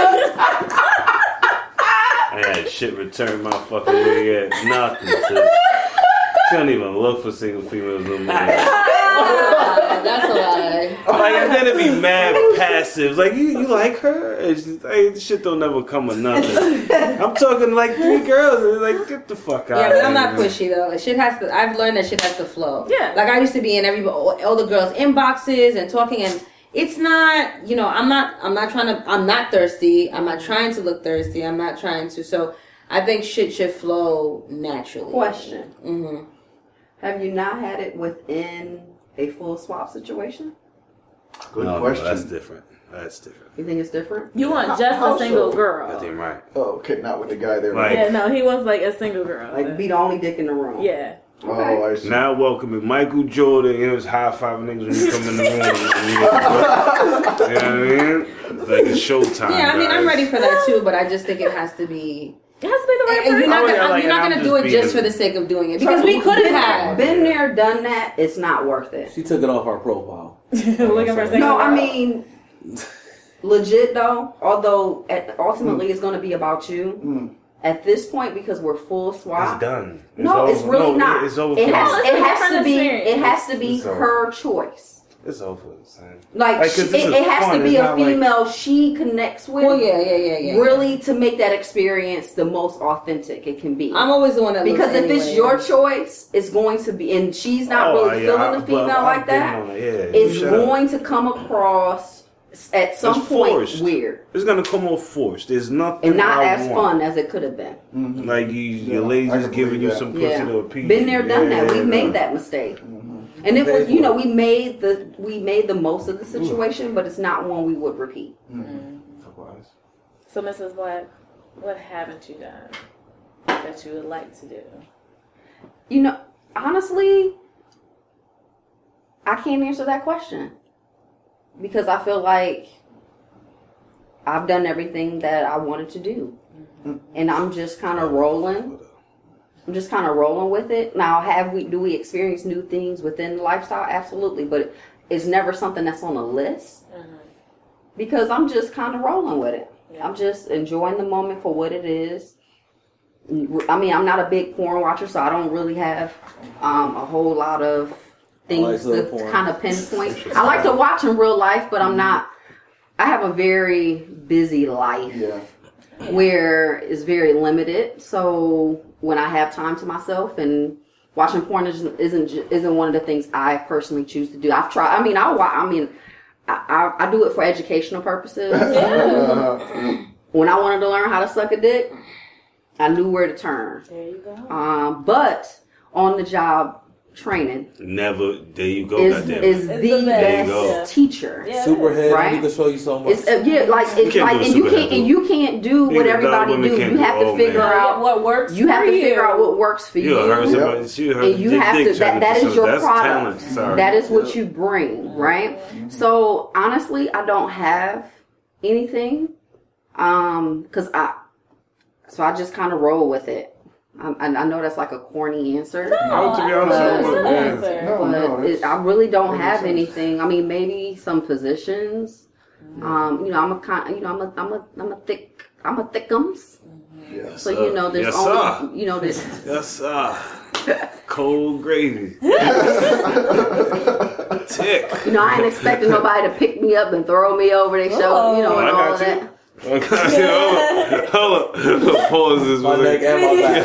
I had shit returned my fucking way yet. Nothing. Sis. She don't even look for single females no more. Ah, that's a lie. Like, and then it'd be mad passive. Like, you, you like her? It's just, hey, this shit don't never come with nothing. I'm talking like three girls. And like, get the fuck out. Yeah, but I'm not man. pushy though. Like, shit has to. I've learned that shit has to flow. Yeah. Like I used to be in every all the girls' inboxes and talking, and it's not, you know, I'm not, I'm not trying to, I'm not thirsty. I'm not trying to look thirsty. I'm not trying to. So I think shit should flow naturally. Question. Mm-hmm. Have you not had it within a full swap situation? Good no, question. No, that's different. That's different. You think it's different? You want just How a single so? girl. I think right. Oh, okay, not with the guy there. Right. Yeah, no, he wants like a single girl. Like, be the only dick in the room. Yeah. Oh, I see. Now welcoming Michael Jordan, you know, it's high fiving niggas when you come in the room. You know what I mean? It's like it's showtime. Yeah, I mean, guys. I'm ready for that too, but I just think it has to be. It has to be the right And person. you're not Oh, gonna, yeah, like, you're not and gonna I'm do it just just being- for the sake of doing it because we could been have there, been there, done that. It's not worth it. She took it off our profile. Looking for a single No, girl. I mean, legit though. Although at, ultimately it's going to be about you. Mm. At this point, because we're full swap. It's done. It's No, over. it's really no, not. It's over. It for has, me. It's it a has to different be. experience. It has to be It's over. her choice. It's over. Son. Like, Like, she, 'cause this it, is it has fun. to be It's a not like- female she connects with. Well, yeah, yeah, yeah, yeah. Really, to make that experience the most authentic it can be. I'm always the one that looks Because if it's anyway. your choice, it's going to be, and she's not Oh, really yeah, feeling I- the but female I've like been that. on it, yeah. It's Shut up. going to come across at some It's point forced. weird It's gonna come off forced. There's nothing. and not I as want. fun as it could have been. Mhm. Like you, your Yeah, lady's I just can giving believe you that. some pussy Yeah, to appease. been there, done Yeah, that. We yeah. made that mistake, and it was, you know, we made the we made the most of the situation, but it's not one we would repeat. Otherwise. So, Missus Black, what haven't you done that you would like to do? You know, honestly, I can't answer that question because I feel like I've done everything that I wanted to do, and I'm just kind of rolling. I'm just kind of rolling with it. Now, have we do we experience new things within the lifestyle? Absolutely, but it's never something that's on a list because I'm just kind of rolling with it. Yeah. I'm just enjoying the moment for what it is. I mean, I'm not a big porn watcher, so I don't really have um, a whole lot of things I like to little porn. kind of pinpoint. I like to watch in real life, but I'm not. I have a very busy life Yeah. where it's very limited. So when I have time to myself, and watching porn isn't isn't, isn't one of the things I personally choose to do. I've tried. I mean, I wa- I mean, I, I I do it for educational purposes. Uh, When I wanted to learn how to suck a dick, I knew where to turn. There you go. Um, but on the job training Never. There you go. is goddamn. is It's the the best. There you go. best teacher. Yeah. Superhead, Right? he can show you so much. It's uh, yeah, like it's can't like, do a and you superhead, can't and though. you can't do what Yeah, everybody women do. can't You do- have to oh, figure man. out what works You have for to figure out what works for You you. heard Yep. somebody. She heard And the you dick have dick to. That, trying that to is show- your that's product. talent. Sorry. That is what you bring, right? So honestly, I don't have anything, um, because I, so I just kind of roll with it. I, I I know that's like a corny answer, Oh, to be honest, But- I'm Good a- yeah. answer. No, but no, it, it's- I really don't that have makes sense. anything. I mean, maybe some positions. Um, you know, I'm a kind. You know, I'm a I'm a I'm a thick. I'm a thickums. yes. So you know, there's Yes, only sir. you know there's That's uh, cold gravy. Tick. you know I ain't expecting nobody to pick me up and throw me over their shoulder. You know, Oh, and I all got of you. that. I got you. Hold up. Hold up. Pause this. my one. neck and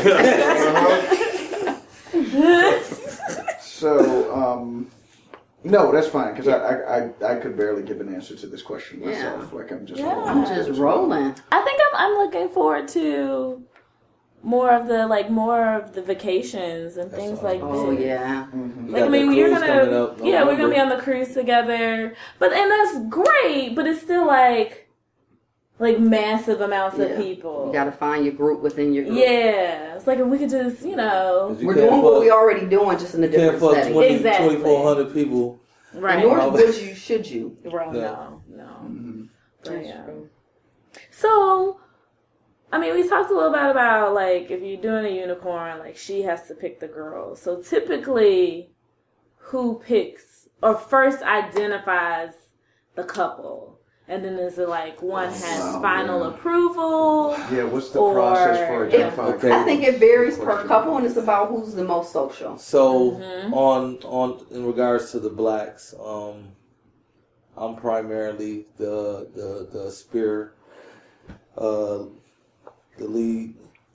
my back. So, um, no, that's fine because I, I, I, I could barely give an answer to this question myself. Like I'm just, Yeah. rolling. I'm just rolling. I think I'm I'm looking forward to more of the like more of the vacations and things like Oh this. yeah. Mhm. Like I got mean, the you're cruise gonna coming up yeah, we're gonna be November. on the cruise together, but and that's great. But it's still like like massive amounts Yeah. of people. You got to find your group within your group. Yeah, it's like if we could just you know You We're can't doing what fuck- we already doing, just in a You can't different fuck setting. twenty, Exactly. twenty-four hundred people. right. Nor would you, should you. Well, Yeah. no, no. Mhm. But, yeah. So, I mean, we talked a little bit about like if you're doing a unicorn, like she has to pick the girl. So typically, who picks or first identifies the couple, and then is it like one has Wow, final yeah. approval? Yeah, what's the Or- process for Yeah. identifying? Okay. I think it varies per couple, and it's about who's the most social. So Mhm. on on in regards to the blacks, um, I'm primarily the the the spear, uh, the lead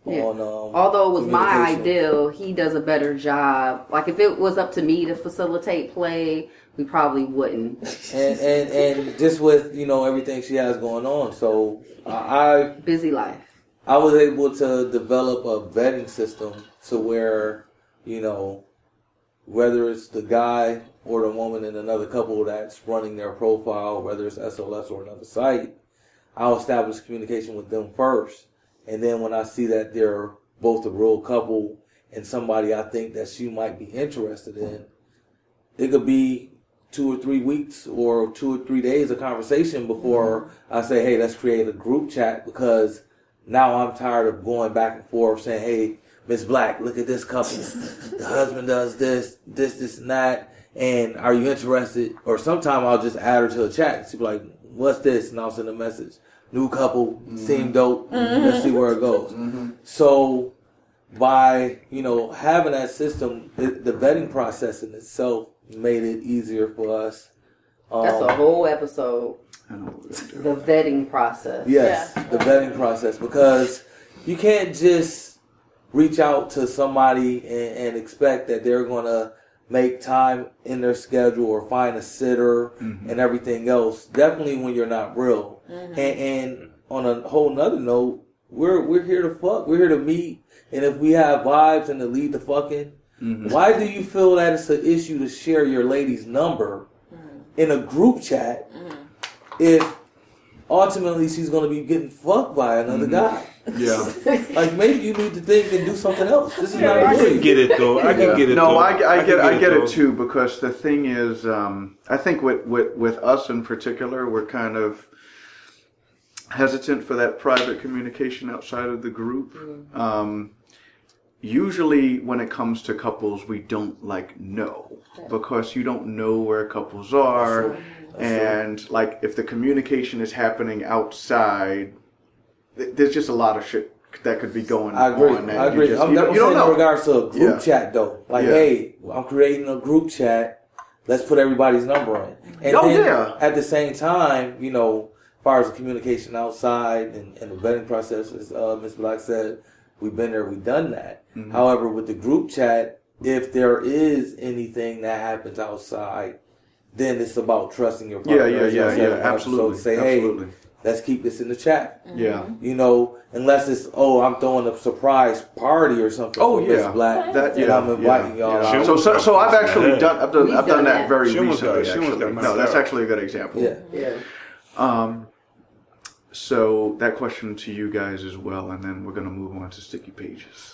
Yeah. on. Um, Although it was my communication. ideal, he does a better job. Like if it was up to me to facilitate play, we probably wouldn't. and and and just with you know everything she has going on, so I Busy life. I was able to develop a vetting system to where you know whether it's the guy or the woman in another couple that's running their profile, whether it's S O S or another site, I'll establish communication with them first, and then when I see that they're both a real couple and somebody I think that she might be interested in, it could be two or three weeks or two or three days of conversation before I say, hey, let's create a group chat, because now I'm tired of going back and forth saying, hey, Miss Black, look at this couple. The husband does this, this, this, and that. And are you interested? Or sometime I'll just add her to a chat. She'll be like, what's this? And I'll send a message. New couple, mm-hmm. seem dope. Mm-hmm. Let's see where it goes. Mm-hmm. So by, you know, having that system, it, the vetting process in itself made it easier for us. Um, That's a whole episode. I know what we're gonna do. The vetting process. Yes, Yeah. the vetting process, because you can't just reach out to somebody and, and expect that they're going to make time in their schedule or find a sitter mm-hmm. and everything else. Definitely when you're not real. Mm-hmm. And, and on a whole nother note, we're we're here to fuck. We're here to meet. And if we have vibes and to lead the fucking, mm-hmm. why do you feel that it's an issue to share your lady's number mm-hmm. in a group chat mm-hmm. if ultimately she's going to be getting fucked by another mm-hmm. guy? Yeah. Like maybe you need to think and do something else. This is Yeah, not I good. can get it though. I can Yeah. get it. No, though. I, I, can get I get though. it too, because the thing is, um, I think with, with with us in particular, we're kind of hesitant for that private communication outside of the group. Mm-hmm. Um, usually, when it comes to couples, we don't like know because you don't know where couples are, That's That's and true. Like if the communication is happening outside, th- there's just a lot of shit that could be going I agree. on. I agree. Just, I'm, you don't, I'm you don't saying know. in regards to a group Yeah. chat though. Like, Yeah. hey, I'm creating a group chat. Let's put everybody's number in. And Oh, then yeah. at the same time, you know, as far as the communication outside and, and the vetting process, as uh, Miz Black said, we've been there, we've done that. Mm-hmm. However, with the group chat, if there is anything that happens outside, then it's about trusting your partner. Yeah, yeah, As you yeah, said, yeah, absolutely. So say, absolutely. hey, let's keep this in the chat. Yeah. You know, unless it's, oh, I'm throwing a surprise party or something. Oh, for Miss yeah. Black. That, and yeah, I'm inviting yeah, y'all yeah. out. So, so, so I've actually done, I've done, We've I've done done that that. very She almost recently. got- she almost Actually, got no, that's myself. actually a good example. Yeah. Yeah. Um. So that question to you guys as well, and then we're gonna move on to sticky pages.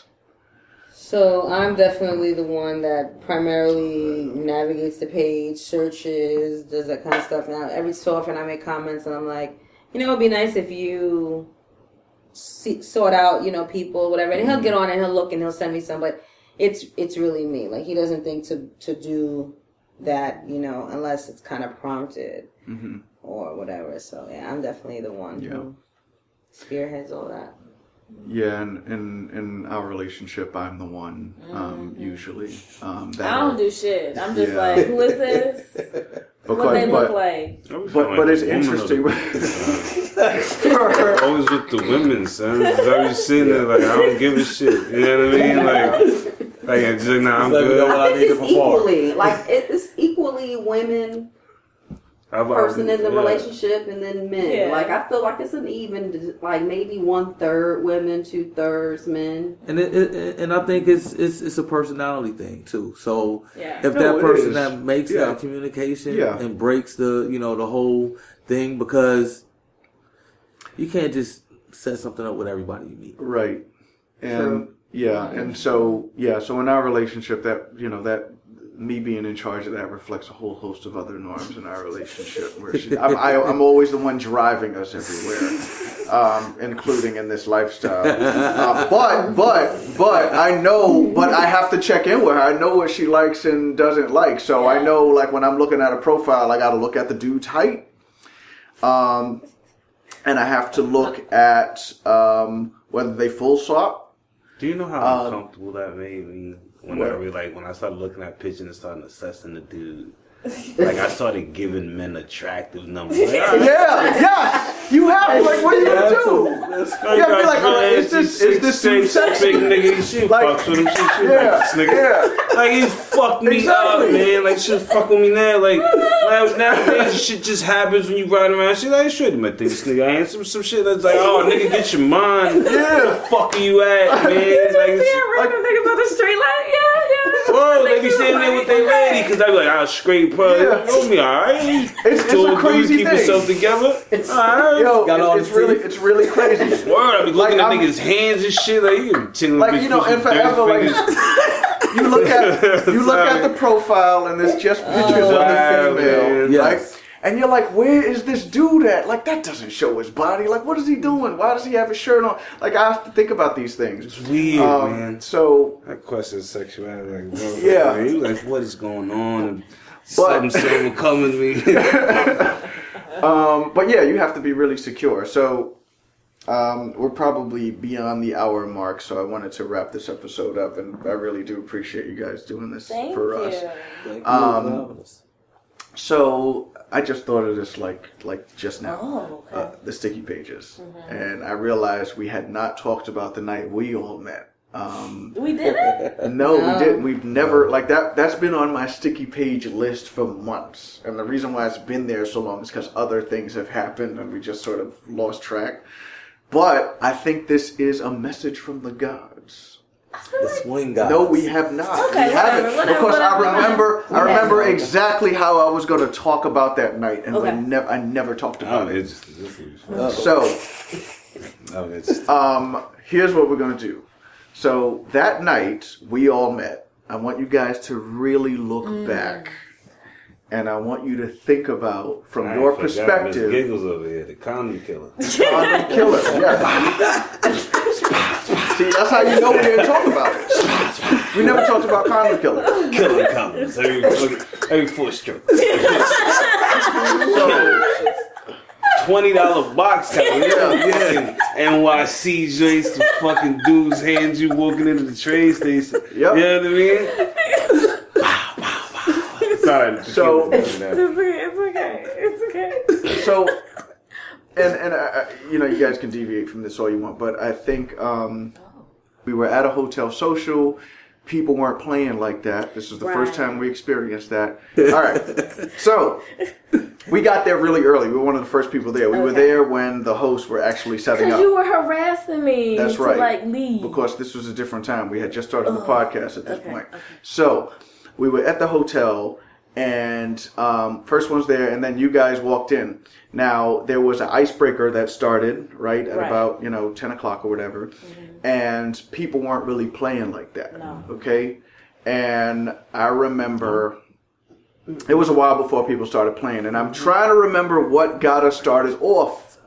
So I'm definitely the one that primarily navigates the page, searches, does that kind of stuff. Now, every so often I make comments and I'm like, you know, it'd be nice if you see, sort out, you know, people, whatever. And he'll get on and he'll look and he'll send me some, but it's it's really me. Like, he doesn't think to, to do that, you know, unless it's kind of prompted Mm-hmm. or whatever. So, yeah, I'm definitely the one Yeah. who spearheads all that. Yeah, and in in our relationship, I'm the one um, Mm-hmm. usually. Um, I that don't do shit. I'm just Yeah. like, who is this? because, What they look but, like? I always but feel but like it's the woman of interesting. the- Always with the women, son. I was sitting there like, I don't give a shit. You know what I mean? Like, like I'm just like, nah, I'm Let me know good. what I I need think to it's perform. equally like it- it's equally women, I've person in always- the yeah. relationship, and then men. Yeah. Like I feel like it's an even, like maybe one third women, two thirds men. And it, it, and I think it's it's it's a personality thing too. So Yeah. if No, that it person is. that makes Yeah. that communication Yeah. and breaks the you know the whole thing, because you can't just set something up with everybody you meet. Right. And True. yeah, and so yeah, so in our relationship, that you know that me being in charge of that reflects a whole host of other norms in our relationship. Where she, I'm, I, I'm always the one driving us everywhere, um, including in this lifestyle. Uh, but but but I know, but I have to check in with her. I know what she likes and doesn't like. So I know, like when I'm looking at a profile, I got to look at the dude's height. Um. And I have to look at um, whether they full swap. Do you know how Um, uncomfortable that made me? When what? I really, like when I started looking at pictures and started assessing the dude. like I started giving men attractive numbers. Like, all right. Yeah, yeah. You have like, what are you gonna do? That's You gotta be like, all right, is this is this too sexy? Big nigga, she Like, fucks with him. She, she yeah, like this nigga. yeah. Like he's fucked me Exactly. up, man. Like she fuck with me now. Like now, nowadays, shit just happens when you ride around. She like, sure, you might think this nigga handsome. Some shit that's like, oh, nigga, get your mind. Yeah. Where the fuck are you at, man? Like, See random niggas on the street like, yeah, yeah. bro, they be sitting there with their lady because I be like, I'll scrape her. Yeah. You know me, all right? It's, it's Still a good, crazy keep thing. yourself together. It's- All right. Yo, Got all it, it's the really, teeth. it's really crazy. Word, I be looking Like, at I'm- niggas' hands and shit. Like, you can Like, you know, and forever, like, you look at you look at the profile and there's just pictures Oh, wow, of the female, man. right? Yes. And you're like, where is this dude at? Like, that doesn't show his body. Like, what is he doing? Why does he have his shirt on? Like, I have to think about these things. It's weird, Um, man. So, That question of sexuality, like, bro, Yeah. man, you like, what is going on? And something, something coming to me. um, but yeah, you have to be really secure. So, um, we're probably beyond the hour mark. So I wanted to wrap this episode up, and I really do appreciate you guys doing this Thank for you. us. Thank you Um, for having us. So I just thought of this like like just now, Oh, okay. uh, the sticky pages, and I realized we had not talked about the night we all met. Um, We did it? no, No. we didn't. We've never like that. That's been on my sticky page list for months, and the reason why it's been there so long is because other things have happened, and we just sort of lost track. But I think this is a message from the gods. The swing guys. No, we have not. Okay, we haven't. whatever, whatever, because I whatever. remember, I Yeah. remember exactly how I was going to talk about that night, and Okay. I never, I never talked Oh, about it. it's just, this is fun. Uh-oh. So, Oh, it's um, here's what we're going to do. So that night we all met. I want you guys to really look back, and I want you to think about from I your forgot Miss perspective. Giggles over here, the condom killer. Condom killer. Yes. See, that's how you know we didn't talk about it. We never talked about condom killer. Killing condoms every fucking- every four stroke. So, Twenty dollar box cover. Yeah, Yeah, N Y C joints, the fucking dudes hands you walking into the train station. Yep. You know what I mean? Sorry. So- It's okay. It's okay. It's okay. so, and and uh, you know, you guys can deviate from this all you want, but I think um, we were at a hotel social. People weren't playing like that. This is the first Right. time we experienced that. All right, so we got there really early. We were one of the first people there. We were Okay. there when the hosts were actually setting Because up. you were harassing me That's to right. like leave. Because this was a different time. We had just started the Oh, podcast at this okay, point. okay. So we were at the hotel, and um, first one's there, and then you guys walked in. Now there was an icebreaker that started right at Right. about you know ten o'clock or whatever, and people weren't really playing like that. No. Okay, and I remember. It was a while before people started playing, and I'm trying to remember what got us started off.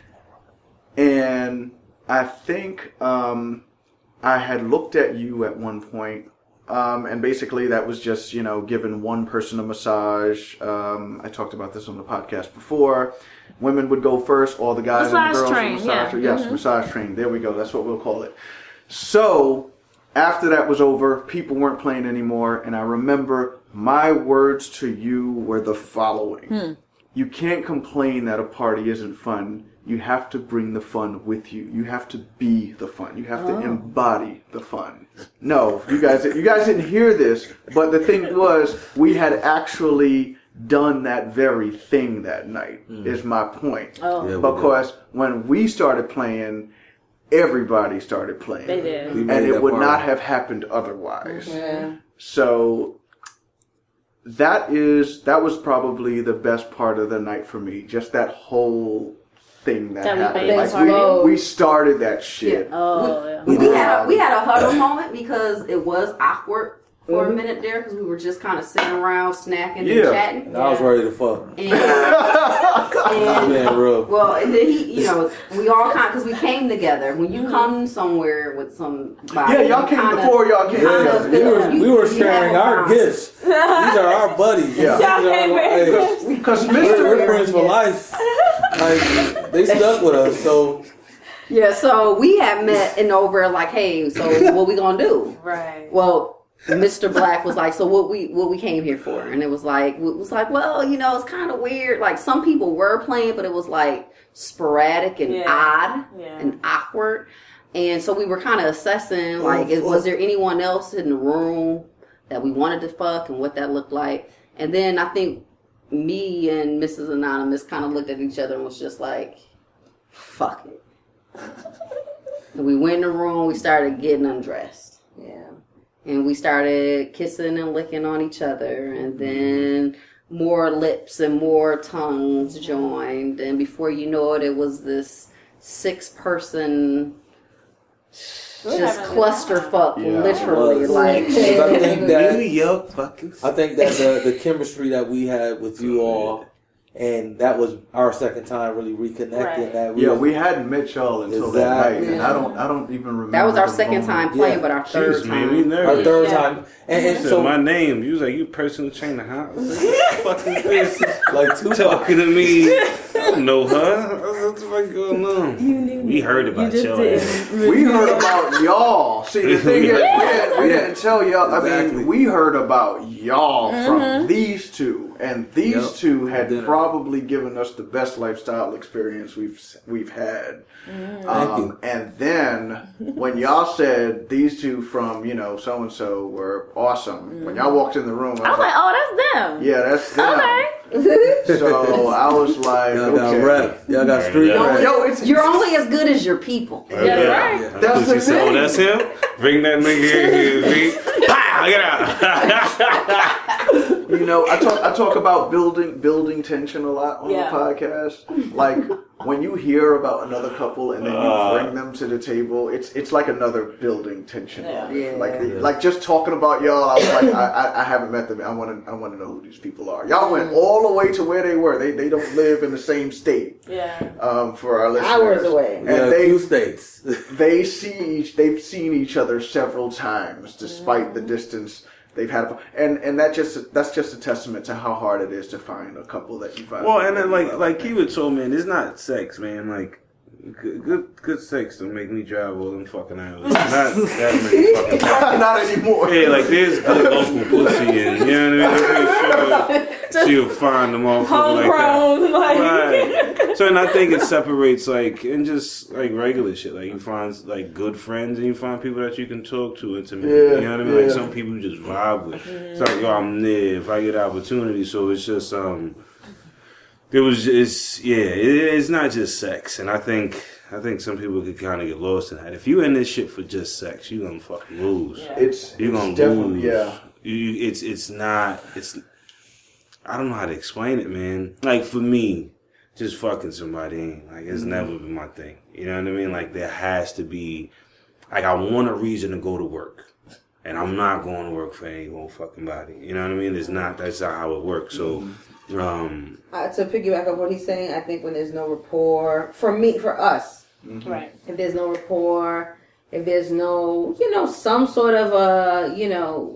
And I think um, I had looked at you at one point, um, and basically that was just, you know, giving one person a massage. Um, I talked about this on the podcast before. Women would go first, all the guys Massage and the girls train, would massage. yeah. Yes, Mhm. massage train. There we go. That's what we'll call it. So after that was over, people weren't playing anymore, and I remember my words to you were the following. You can't complain that a party isn't fun. You have to bring the fun with you. You have to be the fun. You have to embody the fun. No, you guys, you guys didn't hear this, but the thing was, we had actually done that very thing that night, is my point. Oh, Yeah, we Because when we started playing, everybody started playing. they did. We And made it that would party. not have happened otherwise. Yeah. So that is that was probably the best part of the night for me. Just that whole thing that, That we happened. made Like a party? we, we started that shit. Oh, yeah. We, we had a, we had a huddle moment because it was awkward for a minute there because we were just kind of sitting around snacking Yeah. and chatting. And I was ready to fuck. And, and Man, real. well, and then he, you know, we all kind because we came together. When you come somewhere with somebody, Yeah, y'all you came kinda- before y'all came kinda together. We feel- were, you- we were you sharing have a our bond. gifts. These are our buddies. Yeah. These are Y'all our- came hey, Because we're, Mister we're friends for life. Like they stuck with us. So Yeah, so we had met and over like, hey, so what we gonna do? Right. Well, Mister Black was like, so what we what we came here for? And it was like, it was like, well, you know, it's kind of weird. Like some people were playing, but it was like sporadic and Yeah. odd Yeah. and awkward. And so we were kind of assessing, like, Oh, is, was fuck. there anyone else in the room that we wanted to fuck and what that looked like? And then I think me and Missus Anonymous kind of looked at each other and was just like, fuck it. And we went in the room, we started getting undressed. Yeah. And we started kissing and licking on each other. And then more lips and more tongues joined. And before you know it, it was this six-person We're just having a good time. clusterfuck, Yeah. literally. Was. Like, 'Cause I think New that York fucking. I think that the, the chemistry that we had with you all, and that was our second time really reconnecting. Right. That we Yeah, was- we hadn't met y'all until that Exactly. night, and I don't, I don't even remember. that was our the second moment. time playing, Yeah. but our third Jeez, man, we time. nervous. our third Yeah. time, and, and Said so my name. You was like, you personal trainer, huh? I was like, what the fuck is this? like two Talking to me. I don't know her. What the fuck going on? We heard You about just y'all. didn't. We heard about y'all. See, the thing is, we didn't, we didn't tell y'all. I Exactly. mean, we heard about y'all Mm-hmm. from these two, and these Yep. two had Dinner. probably given us the best lifestyle experience we've we've had. Mm-hmm. Thank Um, you. and then when y'all said these two from you know so and so were awesome, when y'all walked in the room, I was, I was like, oh, that's them. yeah, that's them. Okay. So I was like, y'all got okay. rep, y'all got street Yeah. rep. Yo, it's You're only as good as your people. That's right. Yeah. That's the She said, oh, thing. that's him? Bring that nigga in here. See? Pow, get out. You know, I talk I talk about building building tension a lot on Yeah. the podcast. Like when you hear about another couple and then you Uh. bring them to the table, it's it's like another building tension. Yeah. on it. Yeah. Like like just talking about y'all, I was like, I, I, I haven't met them. I want to I want to know who these people are. Y'all went all the way to where they were. They they don't live in the same state. Yeah. Um, for our listeners, Hours away. and Yeah, a they few states. they see each, they've seen each other several times despite the distance they've had, and and that just that's just a testament to how hard it is to find a couple that you find. Well, and then like like Kiva told me, it's not sex, man. Like good good, good sex don't make me drive all them fucking hours. Not that many fucking times. Not anymore. Yeah, like there's good local pussy, and you know what I mean. I'm pretty sure she'll find them all like that. Homegrown, like. Right. So, and I think it separates like and just like regular shit. Like you find like good friends, and you find people that you can talk to intimately. Yeah, you know what I mean? Like yeah. some people you just vibe with. It's like yo, I'm there if I get opportunity. So it's just um, there was it's yeah, it, it's not just sex, and I think I think some people could kind of get lost in that. If you in this shit for just sex, you gonna fucking lose. Yeah. It's You're it's gonna definitely lose. yeah. You, it's it's not it's. I don't know how to explain it, man. Like for me, just fucking somebody ain't like it's never been my thing. You know what I mean? Like there has to be, like I want a reason to go to work, and I'm not going to work for any old fucking body. You know what I mean? It's not. That's not how it works. So, um, Uh, to piggyback on what he's saying, I think when there's no rapport, for me, for us, Right. if there's no rapport, if there's no, you know, some sort of a, you know,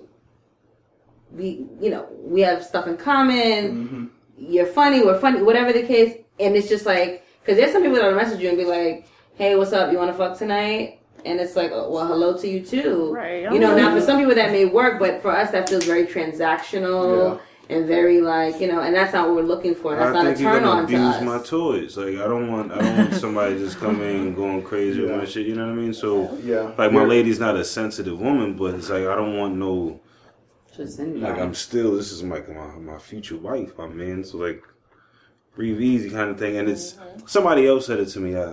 we, you know, we have stuff in common. You're funny, we're funny, whatever the case, and it's just like, because there's some people that'll message you and be like, "Hey, what's up? You want to fuck tonight?" And it's like, oh, well, hello to you too. Right. You know, now for some people that may work, but for us that feels very transactional. And very like, you know, and that's not what we're looking for. That's I not a think you're turn gonna on to abuse us. my toys. Like I don't want. I don't want somebody just coming and going crazy with my shit. You know what I mean? So, Yeah. like my Yeah. lady's not a sensitive woman, but it's like I don't want no. Just anybody. Like I'm still, this is like my my future wife, my man. So like, breathe easy kind of thing. And it's somebody else said it to me. Uh,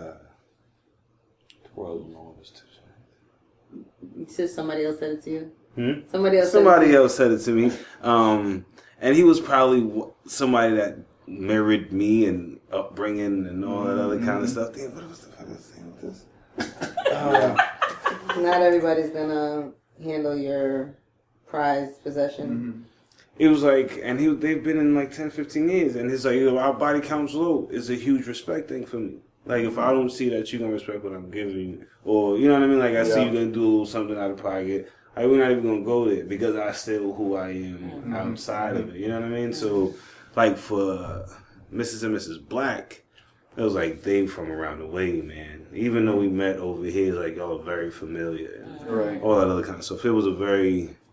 the world knows this too. You said somebody else said it to you. Hmm? Somebody else. Somebody said it else said it to me. Um, and he was probably w- somebody that mirrored me and upbringing and all that other kind of stuff. Damn, what was the fuck I was saying with this? Uh, to you. Not everybody's gonna handle your prized possession. It was like, and he they've been in like ten, fifteen years, and he's like, you know, our body count's low is a huge respect thing for me. Like, if I don't see that you're gonna respect what I'm giving you, or, you know what I mean? Like, I see Yeah. you gonna do a little something out of pocket, like, we're not even gonna go there because I still who I am outside of it, you know what I mean? So, like, for Missus and Missus Black, it was like they from around the way, man. Even though we met over here, like, y'all are very familiar and Right. all that other kind of stuff. It was a very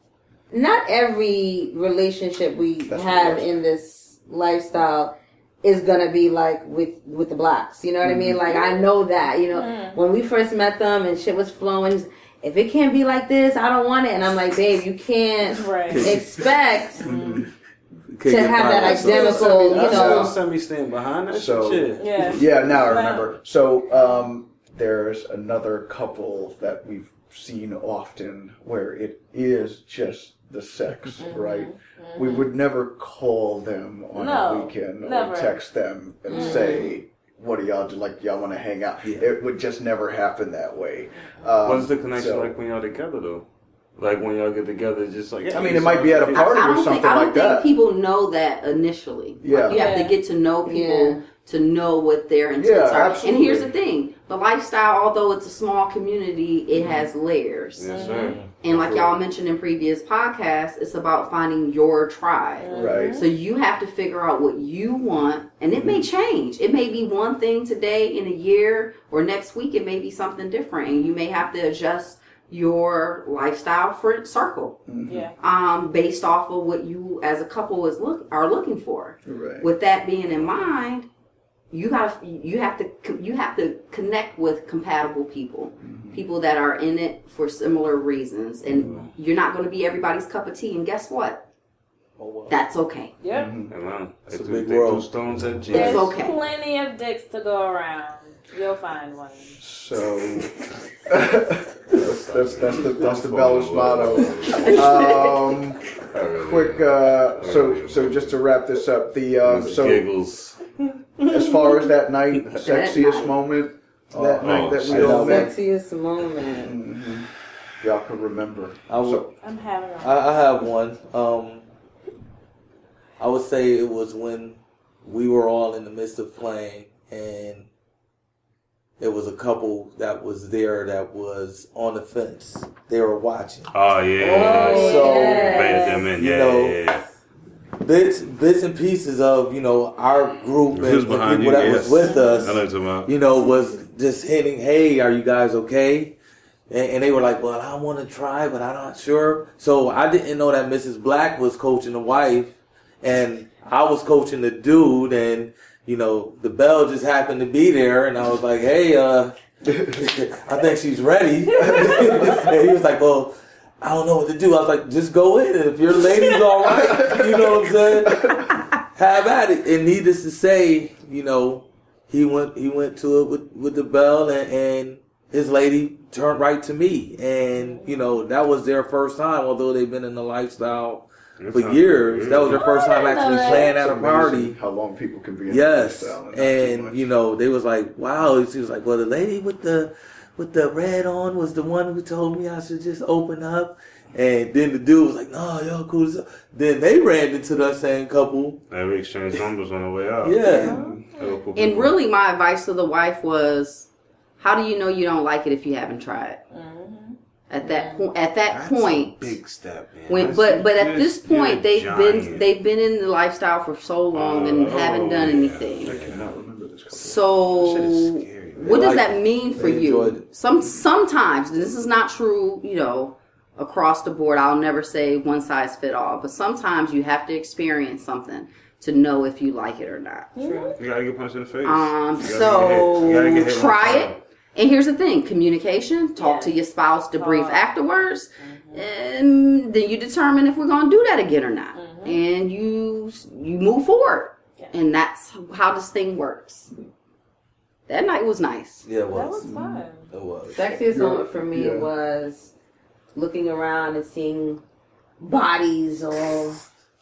not every relationship we That's have what it in this lifestyle is gonna be like with with the blacks. You know what I mean? Like I know that. You know, Mm. when we first met them and shit was flowing. he's, If it can't be like this, I don't want it. And I'm like, babe, you can't Right. expect Can't to get have by that myself. identical, you I still know. semi stand behind that So- shit. Yeah. Yeah, now I Wow. remember. So um, there's another couple that we've seen often where it is just the sex, right? We would never call them on No, a weekend never. or text them and say, what do y'all do? Like, y'all want to hang out? Yeah. It would just never happen that way. Um, What's the connection so- like when y'all together though? Like when y'all get together, just like I mean, it might be at a I, party I or don't something think, I don't like think that. people know that initially. Yeah. Like, you have Yeah. to get to know people Yeah. to know what their intents Yeah, are. absolutely. And here's the thing: the lifestyle, although it's a small community, it has layers. Yes, sir. And like y'all mentioned in previous podcasts, it's about finding your tribe. Right. So you have to figure out what you want, and it may change. It may be one thing today in a year, or next week it may be something different, and you may have to adjust your lifestyle for circle, Yeah. um, based off of what you as a couple is look are looking for. Right. With that being in mind, you got you have to you have to connect with compatible people, people that are in it for similar reasons, and you're not going to be everybody's cup of tea. And guess what? Oh, wow. That's okay. Yep. Hey, man, It's they a threw- big they world. threw stones at It's There's Jesus. okay. plenty of dicks to go around. You'll find one. So that's, that's that's the that's the Bellas motto. Um, quick. Uh, so so just to wrap this up, the uh, so giggles. as far as that night, sexiest moment, that Oh, night that we oh, all met, Sexiest moment. mhm, if y'all can remember. I would, So, I'm having a I, I have one. Um, I would say it was when we were all in the midst of playing, and there was a couple that was there that was on the fence. They were watching. Oh yeah. Oh, So, yes. Bait them in. You Yeah, know, yeah, yeah. Bits, bits and pieces of you know our group and, Who's and behind people you? that Yes. was with us. I know what you're talking about. You know, was just hinting, "Hey, are you guys okay?" And, and they were like, "Well, I want to try, but I'm not sure." So I didn't know that Missus Black was coaching the wife, and I was coaching the dude, and you know, the bell just happened to be there, and I was like, "Hey, uh, I think she's ready." And he was like, "Well, I don't know what to do." I was like, "Just go in, and if your lady's all right, you know what I'm saying, have at it." And needless to say, you know, he went he went to it with, with the bell, and, and his lady turned right to me, and you know that was their first time, although they've been in the lifestyle for years. That was their first time actually playing at a it's party. amazing how long people can be in Yes, the lifestyle and not too and much. you know they was like, "Wow." She was like, "Well, the lady with the with the red on was the one who told me I should just open up." And then the dude was like, "No, y'all cool." as hell." Then they ran into that same couple. Hey, we exchanged numbers on the way out. Yeah, Cool people. And really, my advice to the wife was, how do you know you don't like it if you haven't tried? At that point, at that That's point, a big step, man. when That's- but but at you're- this you're a point they've been giant. they've been in the lifestyle for so long and Oh, haven't done yeah. anything. I cannot remember this couple. So That shit is scary, man. what They does liked that it. mean for They enjoyed you? it. Some sometimes this is not true, you know, across the board. I'll never say one size fit all, but sometimes you have to experience something to know if you like it or not. True. You gotta get punched in the face. Um, You gotta get hit. You gotta get so hit try one it. time. And here's the thing: communication. Talk to Yes. your spouse, debrief Talk. afterwards, and then you determine if we're going to do that again or not. And you you move forward, Yeah. and that's how this thing works. That night was nice. yeah, it That was. was fun. It was. Sexiest Yeah. moment for me Yeah. was looking around and seeing bodies all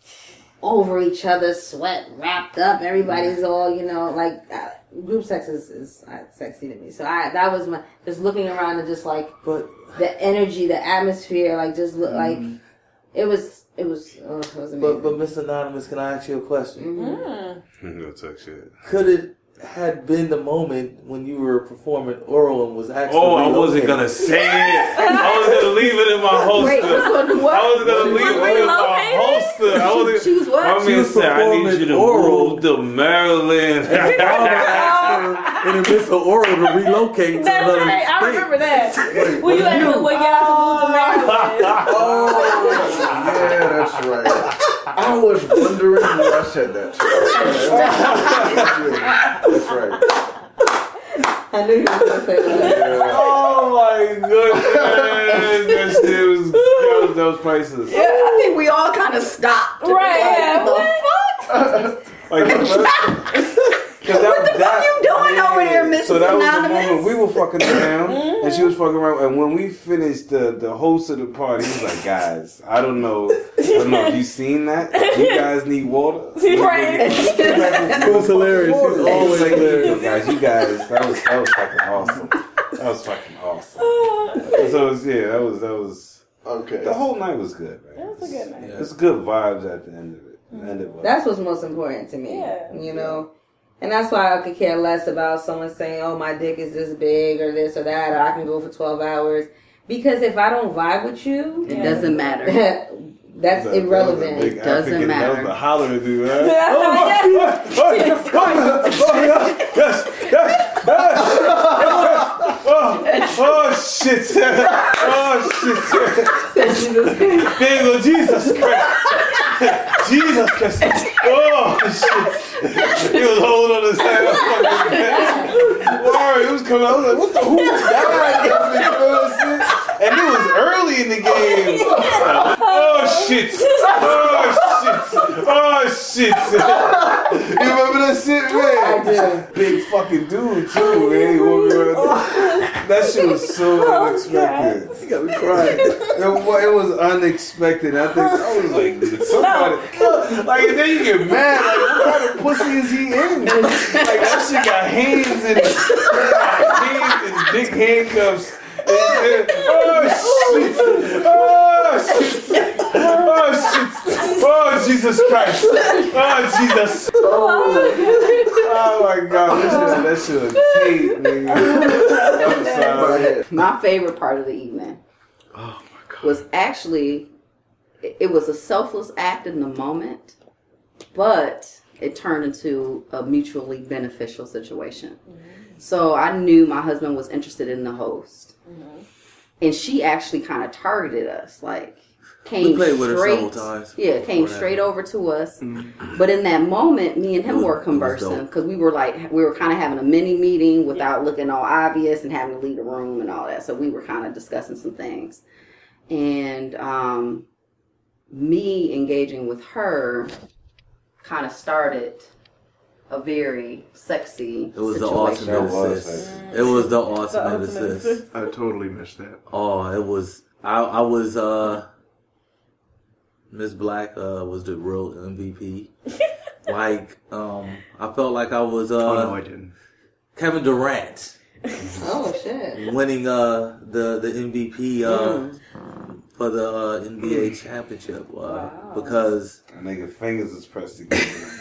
over each other, sweat wrapped up. Everybody's all, you know, like uh, group sex is, is uh, sexy to me. So I that was my just looking around and just like But the energy, the atmosphere, like just look like it was. It was. Oh, it was amazing. but but Miss Anonymous, can I ask you a question? Mm. No talk shit. Could it had been the moment when you were performing oral and was actually Oh, I wasn't relocated? gonna say it. I was gonna leave it in my holster. Wait, what's gonna do what? I was gonna She leave was it in my relocated? holster. I was. She was what? My She man was said, "I need you to performing oral. move to Maryland." Mama asked her in the midst of oral to relocate to That's another right. I state. remember that. When you had to, when you had to move to Maryland. Oh, Yeah, that's right. I was wondering who I said that to. That's right. I knew you were going to say that. Oh my goodness. That shit was, that was, that was priceless. Yeah, I think we all kind of stopped. Right, yeah. Like, the fuck? Like, What the fuck you doing over there, Missus So that was the Anonymous? moment we were fucking around, and she was fucking around. And when we finished, the the host of the party was like, "Guys, I don't know, I don't know if you seen that. You guys need water." Right. It was hilarious. He was always Like, hilarious. guys, you guys, that was that was fucking awesome. That was fucking awesome. So it was, yeah, that was that was. Okay. The whole night was good, man. It was a good night. It's good vibes at the end of it. The end of it. That's what's most important to me. Yeah. You know? And that's why I could care less about someone saying, oh, my dick is this big or this or that, or I can go for twelve hours. Because if I don't vibe with you, It doesn't matter. that's That- that was a irrelevant. big It doesn't African- matter. That was a holler dude, right? Yeah. Oh, oh, yes, yes, yes. Oh, oh shit. Oh shit. There you go, Jesus Christ. Jesus Christ. Oh shit. He was holding on his head. Word, it was coming out. I was like, what the who was that? And it was early in the game. Oh shit. Oh shit. Oh shit. You remember that shit, man? I do. Big fucking dude too, man. He walking around. That shit was so unexpected. You got me crying. It wa- it was unexpected. I think I was like, somebody, like, and then you get mad. Like, what kind of pussy is he in? Like, that shit got hands and hands and big handcuffs. And, and, oh shit! Oh shit! Oh shit! Oh Jesus Christ! Oh Jesus! Oh my God! That shit, that shit was tape, nigga. I'm sorry. My favorite part of the evening Oh my God. was actually, it was a selfless act in the moment, but it turned into a mutually beneficial situation. So I knew my husband was interested in the host. And she actually kind of targeted us, like came We played with her straight, several times yeah, came before that. straight over to us. But in that moment, me and him It was- were it was conversing dope. because we were like, we were kind of having a mini meeting without looking all obvious and having to leave the room and all that. So we were kind of discussing some things, and um, me engaging with her kind of started a very sexy It was the situation. ultimate That was assist. sexy. It was the The ultimate ultimate assist. assist. I totally missed that. Oh, it was. I I was. uh Miss Black uh was the real M V P. Like, um, I felt like I was uh Oh no, I didn't. Kevin Durant Oh, shit. winning uh the the M V P uh Mm. for the uh, N B A championship uh, because That nigga fingers is pressed together.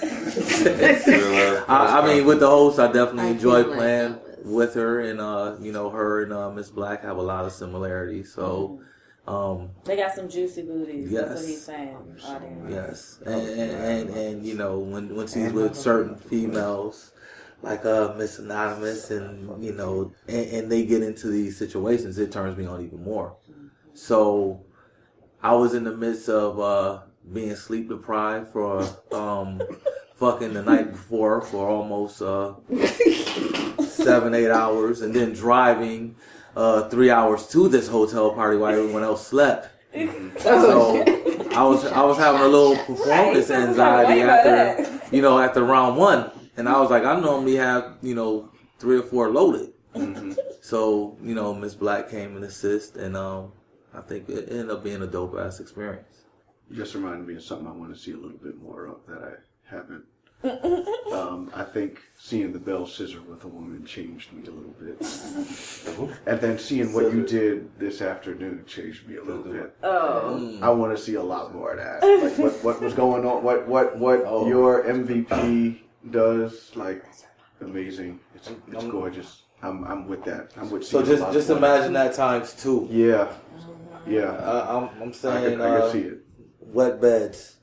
I, I mean, with the host, I definitely I enjoy feel like playing that was- with her, and uh, you know, her and uh, Miss Black have a lot of similarities. So, um, They got some juicy booties. That's what Yes. he's saying. Audience. yes, and and, and and you know, when when she's with certain females, like uh, Miss Anonymous, and you know, and, and they get into these situations, it turns me on even more. So, I was in the midst of uh, being sleep deprived for um, fucking the night before for almost uh, seven, eight hours, and then driving uh, three hours to this hotel party while everyone else slept. So I was I was having a little performance Right, anxiety so it's like, after you know after round one, and I was like, I normally have you know three or four loaded. So you know Miss Black came and assist, and um, I think it ended up being a dope ass experience. You just reminded me of something I want to see a little bit more of that I haven't. um, I think seeing the bell scissor with a woman changed me a little bit. And then seeing what you did this afternoon changed me a little bit. Oh. I want to see a lot more of that. Like what, what was going on, what what what Oh. your M V P does, like amazing. It's it's gorgeous. I'm I'm with that. I'm with So seeing a just lot just more. imagine that times two. Yeah. Yeah. Uh, I'm I'm I saying can, I can uh, see it. wet beds.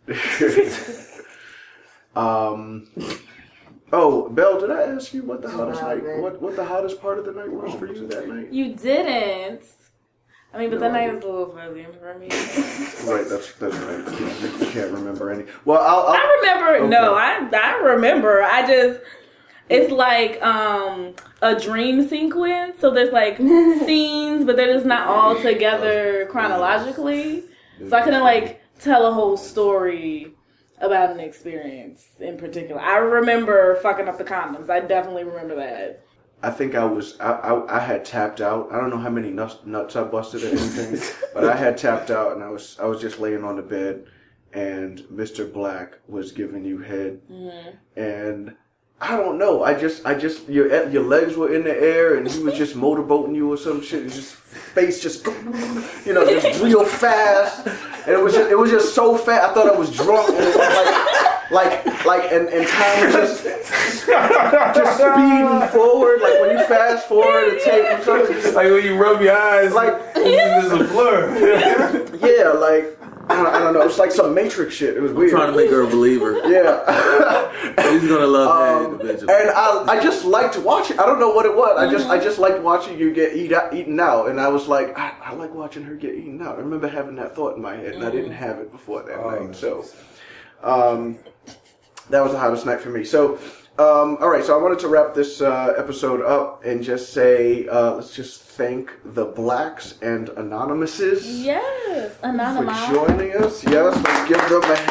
um. Oh, Belle, did I ask you what the hottest No, night, man. what what the hottest part of the night was for you that night? You didn't. I mean, but No the night idea. is a little fuzzy for me. Right, that's that's right. You can't remember any. Well, I'll. I'll I remember. okay. No, I I remember. I just. It's like um, a dream sequence. So there's like scenes, but they're just not all together chronologically. So I couldn't like tell a whole story about an experience in particular. I remember fucking up the condoms. I definitely remember that. I think I was I, I I had tapped out. I don't know how many nuts, nuts I busted or anything, but I had tapped out, and I was I was just laying on the bed, and Mister Black was giving you head, mm-hmm. and I don't know. I just I just your your legs were in the air, and he was just motorboating you or some shit. His just face just you know just real fast, and it was just it was just so fast. I thought I was drunk, and it was like. Like, like, and, and time was just, just speeding forward. Like when you fast forward and take from something, just, Like when you rub your eyes, like, it's just a blur. yeah, like, I don't, I don't know. It's like some Matrix shit. It was weird. Trying to make her a believer. Yeah. He's gonna love Um, Head eventually. and I, I just liked watching. I don't know what it was. I just, I just liked watching you get eat out, eaten out, and I was like, I, I like watching her get eaten out. I remember having that thought in my head, and I didn't have it before that Oh, night. So, um, that was the hottest night for me. So, um, all right. So I wanted to wrap this uh, episode up and just say, uh, let's just thank the Blacks and Anonymouses. Yes, Anonymous. For joining us. Yes, let's give them a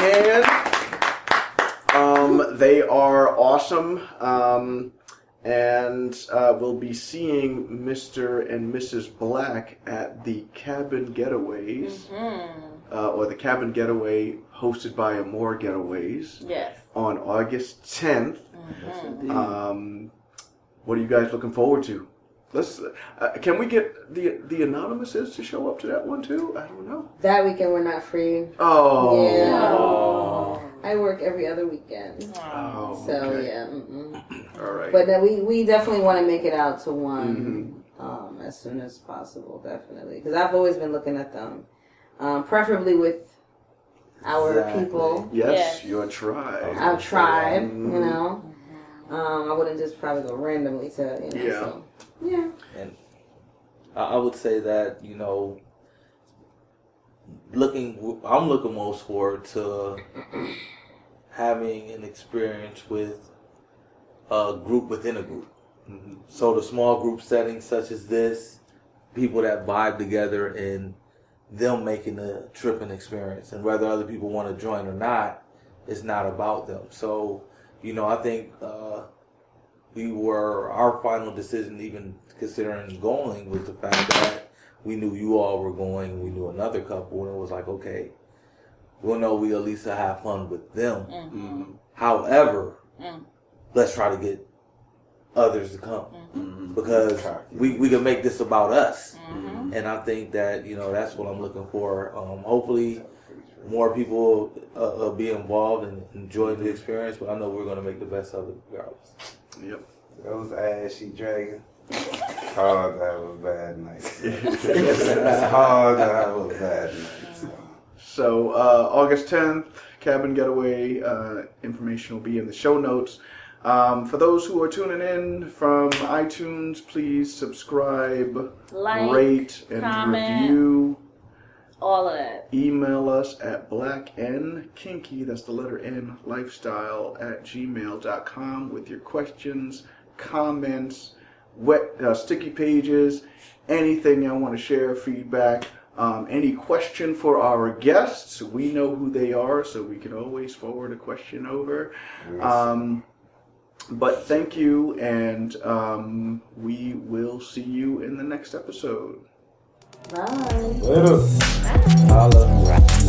hand. Um, they are awesome. Um, and uh, we'll be seeing Mister and Missus Black at the Cabin Getaways. Mm-hmm. Uh, or the Cabin Getaway hosted by Amore Getaways. Yes. On August tenth. Mm-hmm. Um, what are you guys looking forward to? Let's. Uh, can we get the the Anonymouses to show up to that one too? I don't know. That weekend we're not free. Oh. Yeah. Oh. I work every other weekend. Oh, So okay. yeah. Mm-mm. All right. But then we we definitely want to make it out to one Mm-hmm. um, as soon as possible. Definitely, because I've always been looking at them, um, preferably with our Exactly. people, yes, Yes. your tribe. our tribe. Mhm. You know, um, I wouldn't just probably go randomly to you know. Yeah. So, yeah. And I I would say that, you know, looking, I'm looking most forward to having an experience with a group within a group. Mm-hmm. So the small group settings such as this, people that vibe together and them making the trip an experience. And whether other people want to join or not, it's not about them. So, you know, I think uh, we were, our final decision even considering going was the fact that we knew you all were going, we knew another couple, and it was like, okay, we'll know we at least have fun with them. Mm-hmm. However, Mm. let's try to get others to come. Mm-hmm. Because we, we can make this about us. Mm-hmm. And I think that, you know, that's what I'm looking for. Um, hopefully more people uh, uh, be involved and enjoy the experience, but I know we're going to make the best of it regardless. Yep. Those ashy dragon. Hard to have a bad night. It's hard to have a bad night. So uh, August tenth, Cabin Getaway. Uh, information will be in the show notes. Um, for those who are tuning in from iTunes, please subscribe, Like, rate, and comment. review. All of that. Email us at blacknkinky, that's the letter N, lifestyle at gmail dot com with your questions, comments, wet uh, sticky pages, anything you want to share, feedback, um, any question for our guests. We know who they are, so we can always forward a question over. Um, but thank you, and um, we will see you in the next episode. Bye. Later. Holla.